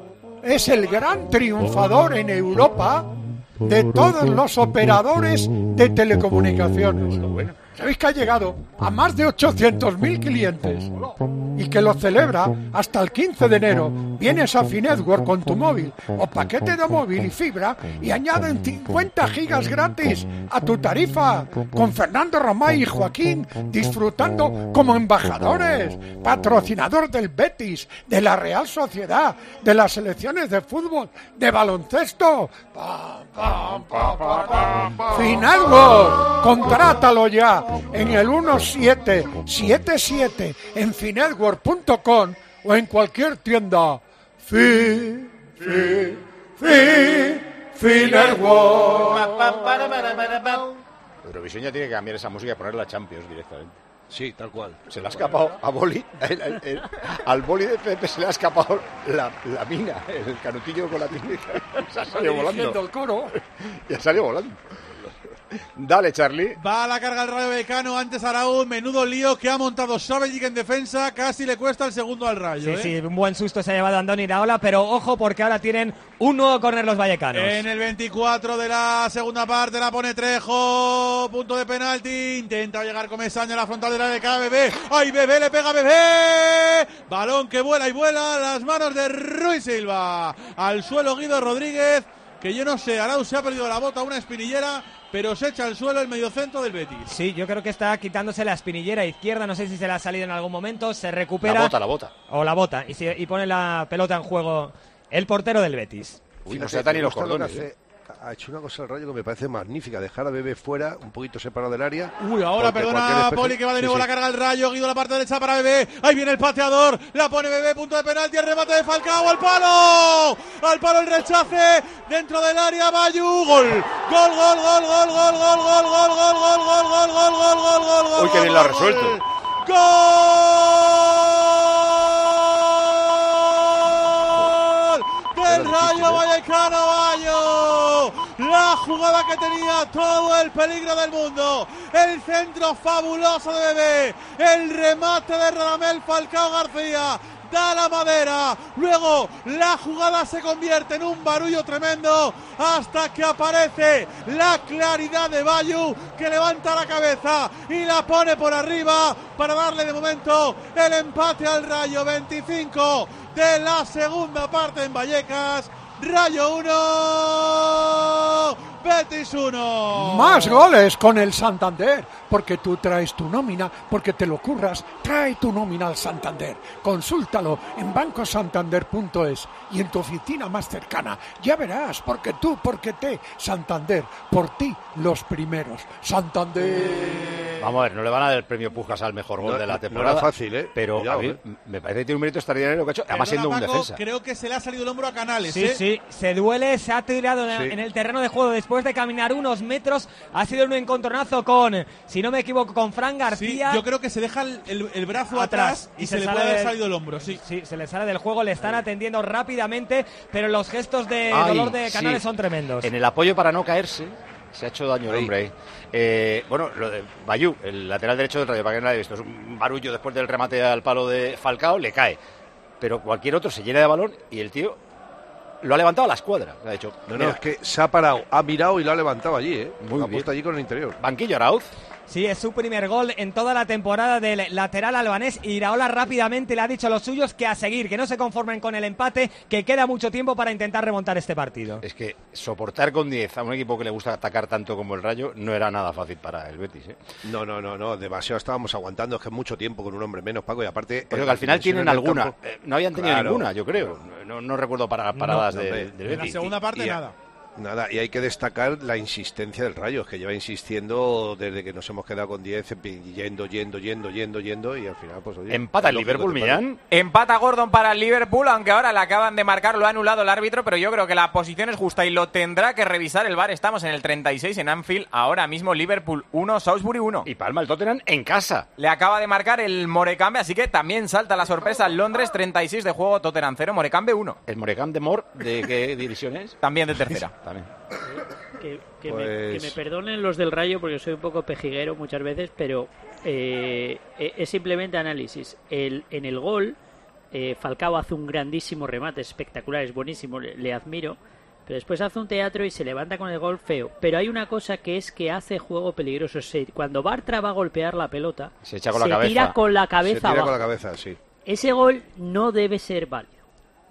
es el gran triunfador en Europa de todos los operadores de telecomunicaciones. ¿Sabéis que ha llegado a más de ochocientos mil clientes y que lo celebra hasta el quince de enero? Vienes a Finetwork con tu móvil o paquete de móvil y fibra y añaden cincuenta gigas gratis a tu tarifa, con Fernando Romay y Joaquín disfrutando como embajadores, patrocinador del Betis, de la Real Sociedad, de las selecciones de fútbol, de baloncesto. Pa, pa, pa, pa, pa, pa. Finetwork, contrátalo ya en el uno siete siete siete en finetwork punto com o en cualquier tienda. Fi, fi, fi, Finetwork. Eurovisión ya tiene que cambiar esa música y poner la Champions directamente. Sí, tal cual. Se le ha escapado a Boli, el- el- el- al Boli de Pepe se le ha escapado la, la mina, el canutillo con la tinta. Se ha salido volando. El coro. Ya salió volando. Dale, Charlie. Va a la carga el Rayo Vallecano, antes Araúz, menudo lío que ha montado Savellic en defensa, casi le cuesta el segundo al Rayo. Sí, ¿eh? sí, un buen susto se ha llevado Andoni Iraola, pero ojo porque ahora tienen un nuevo córner los vallecanos. En el veinticuatro de la segunda parte la pone Trejo, punto de penalti, intenta llegar Comesaña a la frontal del área de cada Bebé. ¡Ay, Bebé, le pega a Bebé! Balón que vuela y vuela a las manos de Ruiz Silva. Al suelo Guido Rodríguez, que yo no sé, Arauz se ha perdido la bota, una espinillera, pero se echa al suelo el mediocentro del Betis. Sí, yo creo que está quitándose la espinillera izquierda, no sé si se le ha salido en algún momento, se recupera. La bota, la bota. O la bota, y, se- y pone la pelota en juego el portero del Betis. Uy, no Fíjate, se atan ni me los gusta lo que cordones. hace- Ha hecho una cosa el Rayo que me parece magnífica, dejar a Bebé fuera, un poquito separado del área. Uy, ahora porque perdona cualquier a especie- Poli que va de nuevo Sí, la sí. carga al Rayo, Guido la parte derecha para Bebé, ahí viene el pateador, la pone Bebé, punto de penalti, el remate de Falcao, al palo, al palo el rechace, dentro del área, Bayu, gol, gol, gol, gol, gol, gol, gol, gol, gol, gol, gol, gol, gol, gol, gol, gol, gol, gol. Uy, qué bien lo ha resuelto. ¡Gol! Del Rayo Vallecano, Bayo. La jugada que tenía todo el peligro del mundo. El centro fabuloso de Bebé. El remate de Radamel Falcao García. Da la madera, luego la jugada se convierte en un barullo tremendo hasta que aparece la claridad de Bayu, que levanta la cabeza y la pone por arriba para darle de momento el empate al Rayo. Veinticinco de la segunda parte en Vallecas. Rayo uno, Betis uno. Más goles con el Santander, porque tú traes tu nómina, porque te lo curras, trae tu nómina al Santander. Consúltalo en banco santander punto es y en tu oficina más cercana. Ya verás, porque tú, porque te, Santander, por ti los primeros. Santander. Vamos a ver, no le van a dar el premio Pujas al mejor gol no, de la no temporada. era fácil, ¿eh? Pero Cuidado, a mí ¿eh? me parece que tiene un mérito extraordinario lo que ha hecho, además siendo un Paco, defensa. Creo que se le ha salido el hombro a Canales, Sí, ¿eh? sí, se duele, se ha tirado en, Sí. en el terreno de juego después de caminar unos metros. Ha sido un encontronazo con, si no me equivoco, con Fran Sí, García. yo creo que se deja el, el- el brazo atrás atrás, y se, le puede sale haber del- salido el hombro, sí. Sí, se le sale del juego, le están atendiendo rápidamente, pero los gestos de Ay, dolor de Canales sí. son tremendos. En el apoyo para no caerse, se ha hecho daño el hombre ahí. Eh, bueno, lo de Bayú, el lateral derecho del Rayo, para que no lo haya visto, es un barullo después del remate al palo de Falcao, le cae. Pero cualquier otro se llena de balón y el tío lo ha levantado a la escuadra. Ha dicho, No, no, mira, es que se ha parado, ha mirado y lo ha levantado allí, ¿eh? Muy lo ha bien. puesto allí con el interior. Banquillo Arauz. Sí, es su primer gol en toda la temporada del lateral albanés. Iraola rápidamente le ha dicho a los suyos que a seguir, que no se conformen con el empate, que queda mucho tiempo para intentar remontar este partido. Es que soportar con diez a un equipo que le gusta atacar tanto como el Rayo no era nada fácil para el Betis, ¿eh? No, no, no, no, demasiado estábamos aguantando, es que es mucho tiempo con un hombre menos, Paco, y aparte... Pero eh, que al final las tienen dimensiones del alguna. campo- Eh, no habían tenido Claro. ninguna, yo creo. No, no recuerdo para, paradas No, de- hombre. del En la Betis. segunda parte, Y- y- nada. Nada, y hay que destacar la insistencia del Rayo, que lleva insistiendo desde que nos hemos quedado con diez, yendo, yendo, yendo, yendo, yendo, y al final, pues oye... Empata el lógico Liverpool, que pare. Millán. Empata Gordon para el Liverpool, aunque ahora le acaban de marcar, lo ha anulado el árbitro, pero yo creo que la posición es justa y lo tendrá que revisar el V A R. Estamos en el treinta y seis en Anfield, ahora mismo Liverpool uno, Salisbury uno. Y palma el Tottenham en casa. Le acaba de marcar el Morecambe, así que también salta la sorpresa en Londres, treinta y seis de juego, Tottenham cero, Morecambe uno. ¿El Morecambe de Mor de qué división es? También de tercera. También. Que, que Pues- me, que me perdonen los del Rayo porque soy un poco pejiguero muchas veces, pero eh, eh, es simplemente análisis. El, en el gol, eh, Falcao hace un grandísimo remate, espectacular, es buenísimo, le, le admiro, pero después hace un teatro y se levanta con el gol feo. Pero hay una cosa que es que hace juego peligroso. Se- cuando Bartra va a golpear la pelota, Se echa con la cabeza. tira con la Se cabeza tira abajo. con la cabeza, sí. Ese gol no debe ser válido.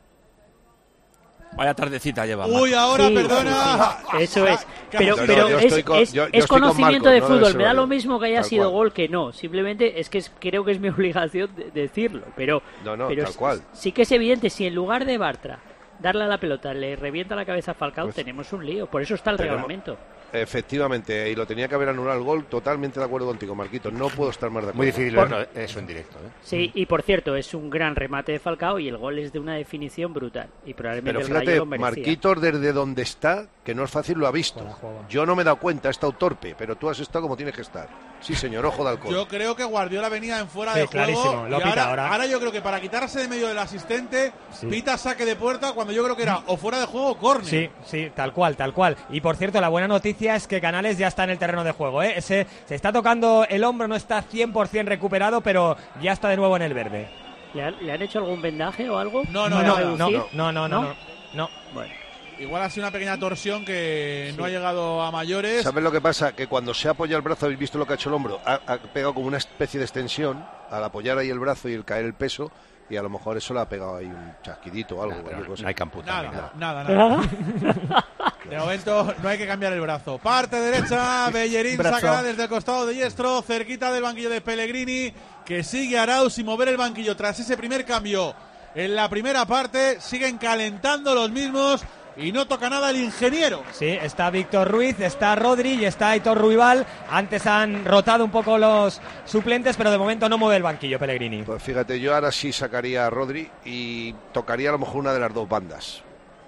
Vaya tardecita lleva. Uy, ahora, Sí, perdona. sí, sí, eso es. Pero, No, no, pero yo es, estoy con- es- yo- yo es estoy con conocimiento Marcos, de no debe fútbol. ser Me da lo válido. mismo que haya Tal sido cual. gol que no. Simplemente es que es- creo que es mi obligación de- decirlo. Pero, No, no, pero tal es- cual. sí que es evidente, si en lugar de Bartra darle a la pelota le revienta la cabeza a Falcao, Pues- tenemos un lío. Por eso está el Tenemos- reglamento. Efectivamente, y lo tenía que haber anulado el gol, totalmente de acuerdo contigo, Marquito, no puedo estar más de acuerdo. Muy difícil Por- verlo, ¿eh? Eso en directo, ¿eh? Sí, y por cierto, es un gran remate de Falcao y el gol es de una definición brutal. Y probablemente Pero el Rayo fíjate, lo merecía. Marquitos desde donde está, que no es fácil, lo ha visto. Yo no me he dado cuenta, he estado torpe, pero tú has estado como tienes que estar. Sí, señor, ojo de alcohol. Yo creo que Guardiola venía en fuera Sí, de juego. clarísimo, lo y pita ahora, ahora. yo creo que para quitarse de medio del asistente, Sí. pita saque de puerta cuando yo creo que era o fuera de juego o córner. Sí, sí, tal cual, tal cual. Y por cierto, la buena noticia es que Canales ya está en el terreno de juego, ¿eh? Ese, se está tocando el hombro, no está cien por ciento recuperado, pero ya está de nuevo en el verde. ¿Le han, le han hecho algún vendaje o algo? No, no, No, no, no, no, no, no, no, no, no. no. Bueno. Igual ha sido una pequeña torsión que no ha llegado a mayores. ¿Sabes lo que pasa? Que cuando se apoya el brazo, habéis visto lo que ha hecho el hombro, ha, ha pegado como una especie de extensión al apoyar ahí el brazo y el caer el peso, y a lo mejor eso le ha pegado ahí un chasquidito o algo. cualquier cosa. No hay camputa. Nada, nada, nada. De momento no hay que cambiar el brazo. Parte derecha, Bellerín Brazo. sacará desde el costado de Yestro, cerquita del banquillo de Pellegrini, que sigue Arauz sin mover el banquillo tras ese primer cambio. En la primera parte siguen calentando los mismos y no toca nada el ingeniero. Sí, está Víctor Ruiz, está Rodri y está Aitor Ruibal. Antes han rotado un poco los suplentes, pero de momento no mueve el banquillo Pellegrini. Pues fíjate, yo ahora sí sacaría a Rodri y tocaría a lo mejor una de las dos bandas.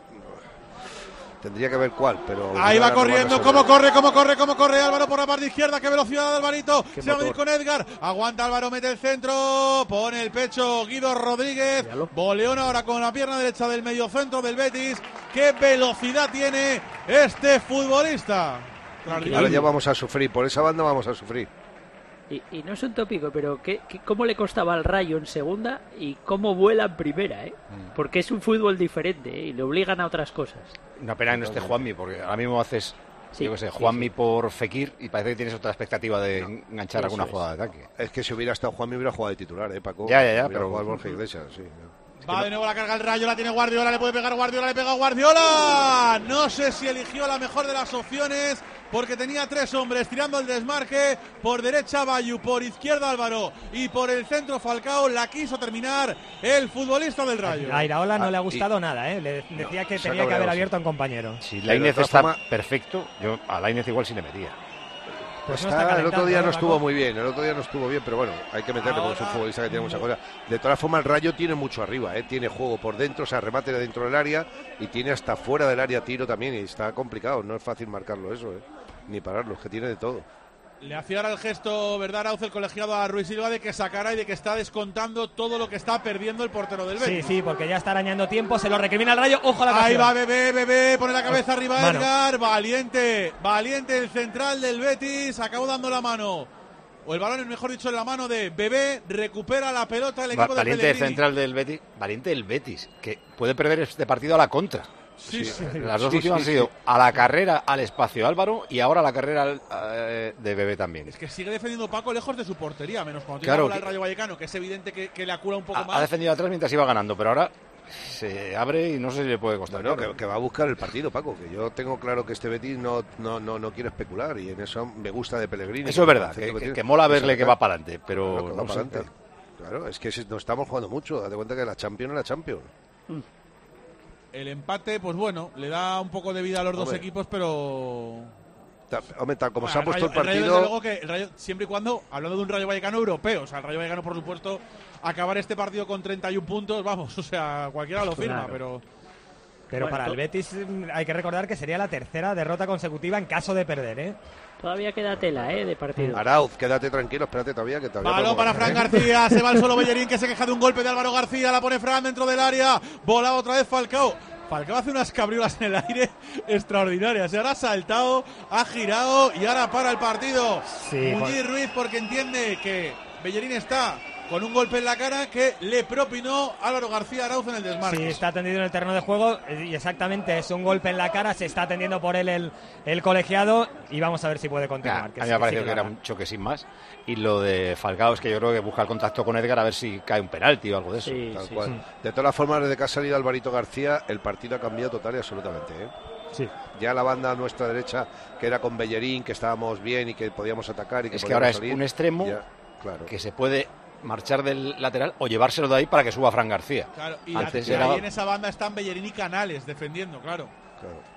Tendría que ver cuál, pero... Ahí va ahora no corriendo, a cómo resolver. corre, cómo corre, cómo corre Álvaro por la parte izquierda, qué velocidad Alvarito, Qué se va a medir motor. con Edgar, aguanta Álvaro, mete el centro, pone el pecho Guido Rodríguez, boleón ahora con la pierna derecha del mediocentro del Betis, qué velocidad tiene este futbolista. Ahora ya vamos a sufrir, por esa banda vamos a sufrir. Y, y no es un tópico, pero ¿qué, qué- ¿cómo le costaba al Rayo en segunda y cómo vuela en primera? ¿eh? Porque es un fútbol diferente ¿eh? y le obligan a otras cosas. Una pena que no esté Juanmi, porque ahora mismo haces, Sí, yo qué sé, sí, Juanmi sí. por Fekir y parece que tienes otra expectativa de enganchar Eso alguna es. jugada de ataque. Es que si hubiera estado Juan, me hubiera jugado de titular, ¿eh, Paco? Ya, ya, ya, Hubiera pero- jugado Borja Iglesias, sí. Va de nuevo la carga el Rayo, la tiene Guardiola, le puede pegar Guardiola, le pega Guardiola. No sé si eligió la mejor de las opciones porque tenía tres hombres tirando el desmarque. Por derecha Bayu, por izquierda Álvaro y por el centro Falcao. La quiso terminar el futbolista del Rayo. A Iraola no Ah, le ha y- gustado nada, ¿eh? Le decía que se ha tenía que haber cabreado, abierto a un compañero. Si Pero Lainez de todas está formas- perfecto, yo a Lainez igual sí le metía. pues no está, está el otro día no calentando, estuvo Paco. muy bien, el otro día no estuvo bien, pero bueno, hay que meterle porque es un futbolista que tiene muchas cosas. De todas formas, el Rayo tiene mucho arriba, ¿eh? Tiene juego por dentro, o sea, remate de dentro del área y tiene hasta fuera del área tiro también, y está complicado, no es fácil marcarlo eso, ¿eh? Ni pararlo, es que tiene de todo. Le hacía ahora el gesto, ¿verdad, Arauz, el colegiado a Ruiz Silva de que sacara y de que está descontando todo lo que está perdiendo el portero del Betis? Sí, sí, porque ya está arañando tiempo, se lo recrimina el Rayo, ojo a la Ahí ocasión. va Bebé, Bebé, pone la cabeza arriba Mano. Edgar, valiente, valiente el central del Betis, acabó dando la mano, o el balón, mejor dicho, en la mano de Bebé, recupera la pelota el equipo Va- de valiente Pellegrini. central del Betis, valiente el Betis, que puede perder este partido a la contra. Sí, sí. Las dos Sí, últimas sí, han sido sí. a la carrera al espacio Álvaro y ahora a la carrera al- eh, de Bebé también. Es que sigue defendiendo Paco lejos de su portería, menos cuando tiene Claro, la bola el que- Rayo Vallecano, que es evidente que, que la cura un poco Ha, más. ha defendido atrás mientras iba ganando, pero ahora se abre y no sé si le puede costar. Bueno, claro. que, que va a buscar el partido, Paco, que yo tengo claro que este Betis no, no, no, no quiere especular y en eso me gusta de Pellegrini. Eso es verdad, Hace que, que- tiene- que mola es verle que atacar. va para adelante, pero Claro, que va no sé, pa'lante. Claro, es que si- nos estamos jugando mucho, date cuenta que la Champions es la Champions. El empate, pues bueno, le da un poco de vida a los dos Hombre. equipos, pero... Ta- Hombre, tal como Bueno, se ha puesto Rayo- el Rayo, partido... desde luego que el Rayo, siempre y cuando, hablando de un Rayo Vallecano europeo, o sea, el Rayo Vallecano, por supuesto, acabar este partido con treinta y un puntos, vamos, o sea, cualquiera lo firma, Claro. pero... Pero Bueno, para to- el Betis mm, hay que recordar que sería la tercera derrota consecutiva en caso de perder, ¿eh? Todavía queda tela, ¿eh? De partido. Arauz, quédate tranquilo, espérate todavía que todavía Balón podemos para ganar, Fran ¿eh? García, se va al solo Bellerín que se queja de un golpe de Álvaro García, la pone Fran dentro del área, bola otra vez Falcao. Falcao hace unas cabriolas en el aire extraordinarias. Ahora ha saltado, ha girado y ahora para el partido. Sí, Muñiz Ruiz porque entiende que Bellerín está con un golpe en la cara que le propinó Álvaro García Arauz en el desmarque. Sí, está atendido en el terreno de juego eh, y exactamente es un golpe en la cara, se está atendiendo por él el, el colegiado y vamos a ver si puede continuar. Nah, que a mí sí- me ha que parecido sí que lo era hará. un choque sin más. Y lo de Falcao es que yo creo que busca el contacto con Edgar a ver si cae un penalti o algo de eso. Sí, Tal sí, cual. sí. De todas formas, desde que ha salido Alvarito García, el partido ha cambiado total y absolutamente. ¿eh? Sí. Ya la banda a nuestra derecha, que era con Bellerín, que estábamos bien y que podíamos atacar y que Es que podíamos ahora es salir, un extremo ya, claro. que se puede marchar del lateral o llevárselo de ahí para que suba Fran García. Claro, y Antes ahí era- en esa banda están Bellerín y Canales defendiendo, claro. Claro.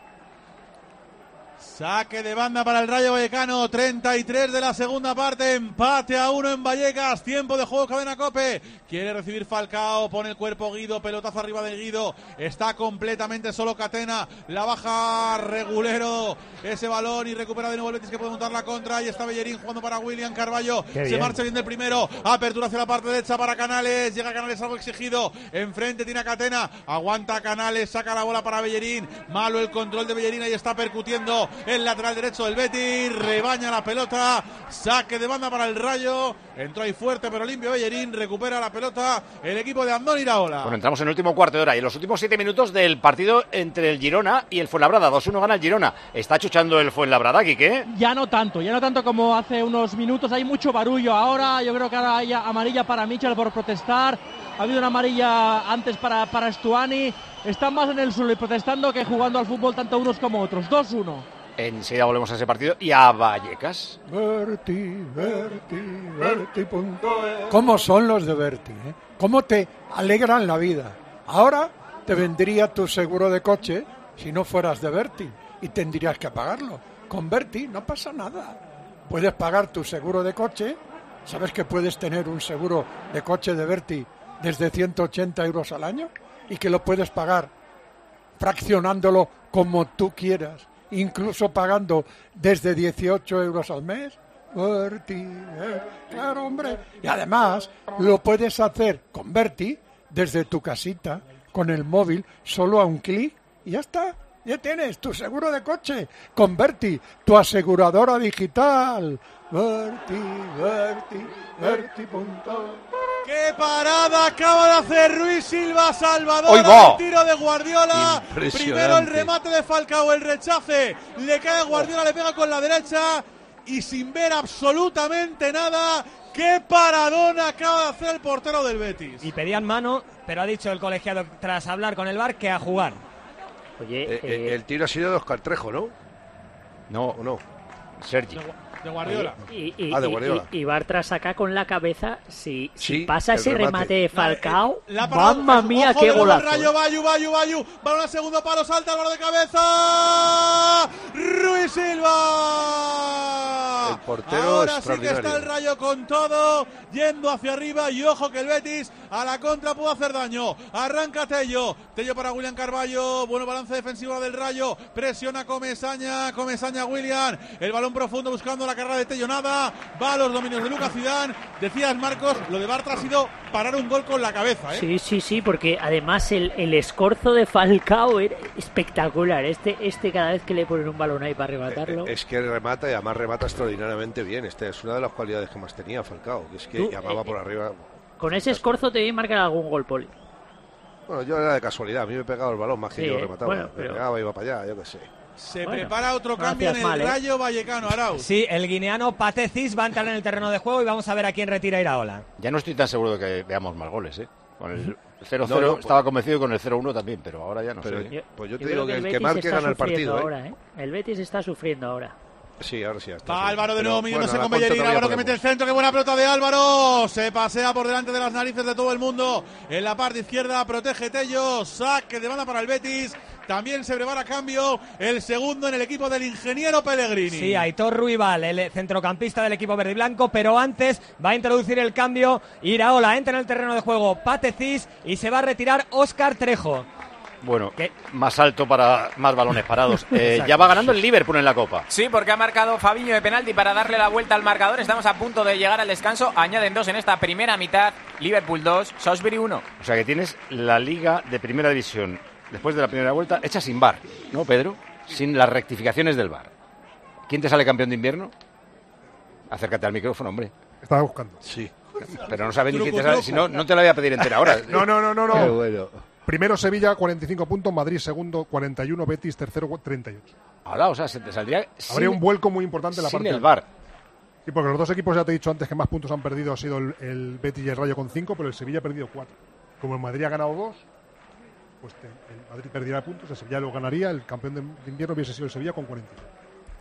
Saque de banda para el Rayo Vallecano, treinta y tres de la segunda parte, empate a uno en Vallecas, tiempo de juego, Cadena COPE, quiere recibir Falcao, pone el cuerpo Guido, pelotazo arriba de Guido, está completamente solo Catena, la baja Regulero, ese balón y recupera de nuevo el Betis que puede montar la contra, y está Bellerín jugando para William Carballo, Qué se bien. marcha bien del primero, apertura hacia la parte derecha para Canales, llega Canales algo exigido, enfrente tiene a Catena, aguanta Canales, saca la bola para Bellerín, malo el control de Bellerín, ahí está percutiendo el lateral derecho del Betis, rebaña la pelota, saque de banda para el Rayo, entró ahí fuerte pero limpio Bellerín, recupera la pelota el equipo de Andón Iraola. Bueno, entramos en el último cuarto de hora y en los últimos siete minutos del partido entre el Girona y el Fuenlabrada. dos uno gana el Girona. Está chuchando el Fuenlabrada, Quique. Ya no tanto, ya no tanto como hace unos minutos. Hay mucho barullo ahora. Yo creo que ahora hay amarilla para Mitchell por protestar. Ha habido una amarilla antes para, para Stuani. Están más en el suelo y protestando que jugando al fútbol tanto unos como otros. dos uno. Enseguida volvemos a ese partido y a Vallecas. Berti, Berti, Berti. punto es. ¿Cómo son los de Berti? eh? ¿Cómo te alegran la vida? Ahora te vendría tu seguro de coche si no fueras de Berti y tendrías que pagarlo. Con Berti no pasa nada. Puedes pagar tu seguro de coche. ¿Sabes que puedes tener un seguro de coche de Berti desde ciento ochenta euros al año? Y que lo puedes pagar fraccionándolo como tú quieras, incluso pagando desde dieciocho euros al mes. Berti, eh, claro, hombre. Y además lo puedes hacer con Berti desde tu casita, con el móvil, solo a un clic y ya está. Ya tienes tu seguro de coche con Berti, tu aseguradora digital. Berti, Berti, Berti. punto ¡Qué parada acaba de hacer Ruiz Silva Salvador! ¡Hoy va! El tiro de Guardiola. Impresionante. Primero el remate de Falcao, el rechace. Le cae Guardiola, le pega con la derecha y sin ver absolutamente nada. ¡Qué paradón acaba de hacer el portero del Betis! Y pedían mano, pero ha dicho el colegiado tras hablar con el V A R que a jugar. Oye, Eh, eh, eh, el tiro ha sido de Oscar Trejo, ¿no? No, ¿O no? Sergi. De Guardiola. Y, y, ah, de Guardiola. Y, y, y Bartra saca con la cabeza, si, sí, si pasa ese remate, remate de Falcao, la, la ¡mamma mía, qué golazo! Rayo, Bayu, Bayu, Bayu, balón al segundo palo, salta Álvaro de cabeza, Rui Silva. El portero Ahora sí que está el Rayo con todo, yendo hacia arriba, y ojo que el Betis a la contra pudo hacer daño. Arranca Tello, Tello para William Carballo, bueno balance defensivo del Rayo, presiona Comesaña, Comesaña William, el balón profundo buscando la carrera de Tello, nada, va a los dominios de Lucas Zidane. Decías, Marcos, lo de Bartra ha sido parar un gol con la cabeza, ¿eh? Sí, sí, sí, porque además el, el escorzo de Falcao era espectacular. Este, este cada vez que le ponen un balón ahí para rematarlo. Es que remata y además remata extraordinariamente bien. Esta es una de las cualidades que más tenía Falcao, que es que Tú, llamaba eh, por arriba. Con ese escorzo te vi marcar algún gol, Poli. Bueno, yo era de casualidad, a mí me pegaba el balón más que sí, yo eh, remataba. bueno, pero... Me pegaba, iba para allá, yo qué sé. Se bueno, prepara otro cambio en el mal, ¿eh? Rayo Vallecano, Arau. Sí, el guineano Pathé Ciss va a entrar en el terreno de juego y vamos a ver a quién retira Iraola. Ya no estoy tan seguro de que veamos más goles, ¿eh? Con el cero cero no, no, estaba convencido, con el cero uno también, pero ahora ya no pero, sé. yo, pues yo te yo digo que, que el, el que marque gana el partido. Ahora, ¿eh? ¿eh? El Betis está sufriendo ahora. Sí, ahora sí. Está, Va sí. Álvaro de Pero, nuevo, midiéndose bueno, con Bellerín. Álvaro que podemos. mete el centro. Qué buena pelota de Álvaro. Se pasea por delante de las narices de todo el mundo. En la parte izquierda protege Tello. Saque de banda para el Betis. También se prepara cambio. El segundo en el equipo del ingeniero Pellegrini. Sí, Aitor Ruibal, el centrocampista del equipo verde y blanco. Pero antes va a introducir el cambio Iraola. Entra en el terreno de juego Pathé Ciss y se va a retirar Óscar Trejo. Bueno, ¿qué? Más alto para más balones parados. Eh, ya va ganando el Liverpool en la Copa. Sí, porque ha marcado Fabinho de penalti para darle la vuelta al marcador. Estamos a punto de llegar al descanso. Añaden dos en esta primera mitad. Liverpool dos, Salisbury uno. O sea que tienes la Liga de Primera División, después de la primera vuelta, hecha sin V A R, ¿no, Pedro? Sin las rectificaciones del V A R. ¿Quién te sale campeón de invierno? Acércate al micrófono, hombre. Estaba buscando. Sí. Pero no sabes ni quién te sale. Si no, no te la voy a pedir entera ahora. No, no, no, no. no. Qué bueno. Primero Sevilla, cuarenta y cinco puntos. Madrid, segundo, cuarenta y uno. Betis, tercero, treinta y ocho. Ahora, o sea, se te saldría... Habría un vuelco muy importante en la sin parte... el V A R. Sí, porque los dos equipos, ya te he dicho antes, que más puntos han perdido ha sido el, el Betis y el Rayo con cinco, pero el Sevilla ha perdido cuatro. Como el Madrid ha ganado dos, pues te, el Madrid perderá puntos, el Sevilla lo ganaría, el campeón de, de invierno hubiese sido el Sevilla con cuarenta y seis.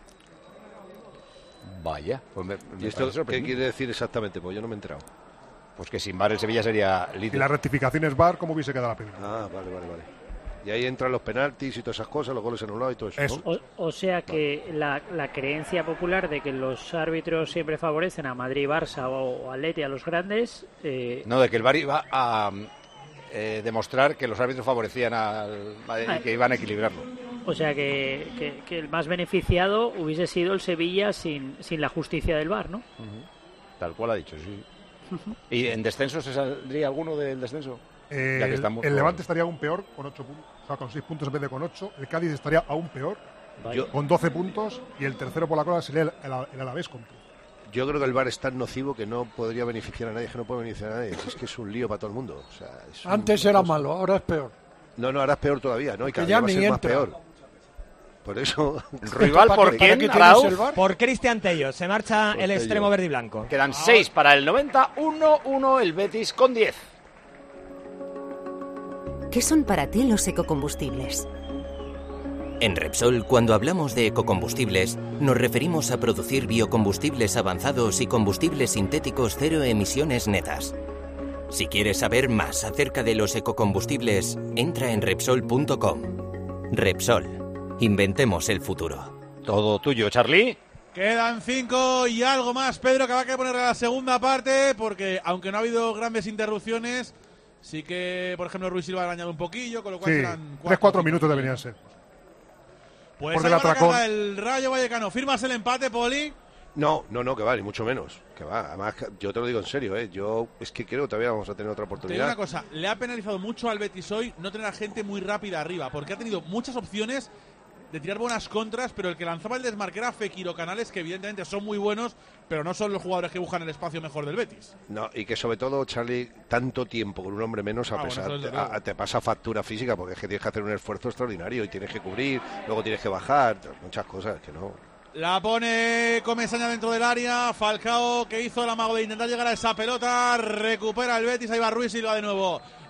Vaya. Pues me, me ¿Y esto qué quiere decir exactamente? Pues yo no me he enterado. Pues que sin V A R el Sevilla sería líder. Y las rectificaciones V A R, ¿cómo hubiese quedado la primera? Ah, vale, vale, vale. Y ahí entran los penaltis y todas esas cosas, los goles anulados y todo eso, eso. ¿no? O, o sea que la, la creencia popular de que los árbitros siempre favorecen a Madrid, Barça o, o Atleti, a los grandes... Eh... No, de que el V A R iba a eh, demostrar que los árbitros favorecían al Madrid y que iban a equilibrarlo. O sea que, que, que el más beneficiado hubiese sido el Sevilla sin, sin la justicia del V A R, ¿no? Uh-huh. Tal cual ha dicho, sí. ¿Y en descenso se saldría alguno del descenso? Eh, ya que estamos el con... Levante estaría aún peor con ocho puntos, o sea, con seis puntos en vez de con ocho. El Cádiz estaría aún peor Yo... con doce puntos y el tercero por la cola sería el, el, el Alavés con trece. Yo creo que el V A R es tan nocivo que no podría beneficiar a nadie, que no puede beneficiar a nadie. Es que es un lío para todo el mundo. O sea, es Antes un... era malo, ahora es peor. No, no, ahora es peor todavía, ¿no? Y cada ya día va a ser ni más entra. peor. Por eso... ¿Rival por quién, Raúl? Por Cristian Tello. Se marcha Por el Tello. extremo verde y blanco. Quedan seis para el noventa, uno uno el Betis con diez. ¿Qué son para ti los ecocombustibles? En Repsol, cuando hablamos de ecocombustibles, nos referimos a producir biocombustibles avanzados y combustibles sintéticos cero emisiones netas. Si quieres saber más acerca de los ecocombustibles, entra en Repsol punto com. Repsol. Inventemos el futuro. Todo tuyo, Charlie. Quedan cinco y algo más, Pedro, que va a que poner la segunda parte, porque aunque no ha habido grandes interrupciones, sí que, por ejemplo, Ruiz Silva ha dañado un poquillo, con lo cual Sí, serán cuatro, tres cuatro cinco. minutos deberían ser. Pues Por ahí del va la atracón. carga el Rayo Vallecano. ¿Firmas el empate, Poli? No, no, no, que va, ni mucho menos. Que va, además, yo te lo digo en serio, ¿eh? Yo es que creo que todavía vamos a tener otra Te digo oportunidad. una cosa, le ha penalizado mucho al Betis hoy no tener a gente muy rápida arriba, porque ha tenido muchas opciones de tirar buenas contras, pero el que lanzaba el desmarque era Fekir o Canales, que evidentemente son muy buenos, pero no son los jugadores que buscan el espacio mejor del Betis. No, y que sobre todo, Charlie, tanto tiempo con un hombre menos a Ah, pesar, bueno, eso desde a- luego. a- te pasa factura física, porque es que tienes que hacer un esfuerzo extraordinario y tienes que cubrir, luego tienes que bajar, muchas cosas que no. La pone Comesaña dentro del área. Falcao, que hizo el amago de intentar llegar a esa pelota. Recupera el Betis. Ahí va Ruiz Silva de nuevo.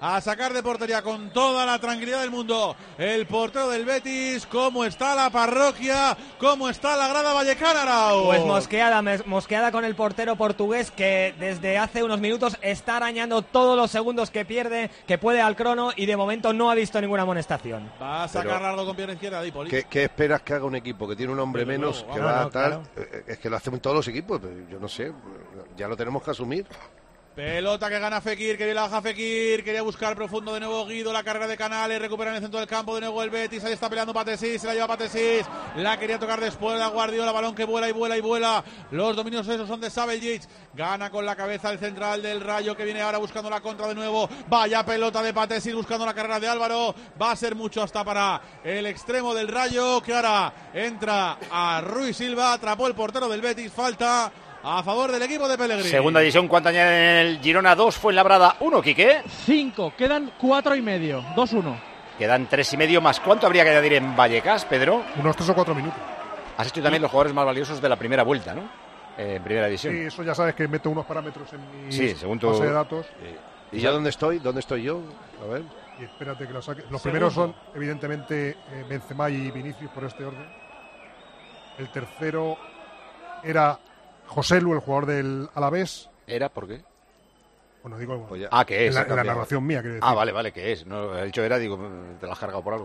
a sacar de portería con toda la tranquilidad del mundo el portero del Betis. ¿Cómo está la parroquia? ¿Cómo está la grada vallecana, Arau? Pues mosqueada, mosqueada con el portero portugués que desde hace unos minutos está arañando todos los segundos que pierde, que puede al crono y de momento no ha visto ninguna amonestación. Va a sacar Pero, largo con pierna izquierda, Di Poli. ¿Qué, ¿Qué esperas que haga un equipo que tiene un hombre Pero menos, luego, que no, va no, a tal? claro. Eh, Es que lo hacen todos los equipos, pero yo no sé, ya lo tenemos que asumir. Pelota que gana Fekir, que la baja Fekir, quería buscar profundo de nuevo Guido, la carrera de Canales, recupera en el centro del campo de nuevo el Betis, ahí está peleando Patesís, se la lleva Patesís, la quería tocar después la Guardiola, balón que vuela y vuela y vuela, los dominios esos son de Sabeljic, gana con la cabeza el central del Rayo que viene ahora buscando la contra de nuevo, vaya pelota de Patesís buscando la carrera de Álvaro, va a ser mucho hasta para el extremo del Rayo que ahora entra a Rui Silva, atrapó el portero del Betis, falta a favor del equipo de Pellegrini. Segunda división, ¿cuánto añaden en el Girona? dos, Fuenlabrada uno, Quique. cinco, quedan cuatro y medio, dos uno. Quedan tres y medio más. ¿Cuánto habría que añadir en Vallecas, Pedro? Unos tres o cuatro minutos. Has hecho también los jugadores más valiosos de la primera vuelta, ¿no? Eh, en primera división. Sí, eso ya sabes que meto unos parámetros en mi Sí, según tu base de datos. ¿Y yo dónde estoy? ¿Dónde estoy yo? A ver. Y espérate que lo saque. Los Segundo. primeros son, evidentemente, eh, Benzema y Vinicius por este orden. El tercero era Joselu, el jugador del Alavés. ¿Era? ¿Por qué? Bueno, digo, Pues ya. Ah, ¿qué es? En la, Ha en la cambiado. narración mía, quiero decir. Ah, vale, vale, ¿qué es? No, he dicho era, digo, te la has cargado por algo.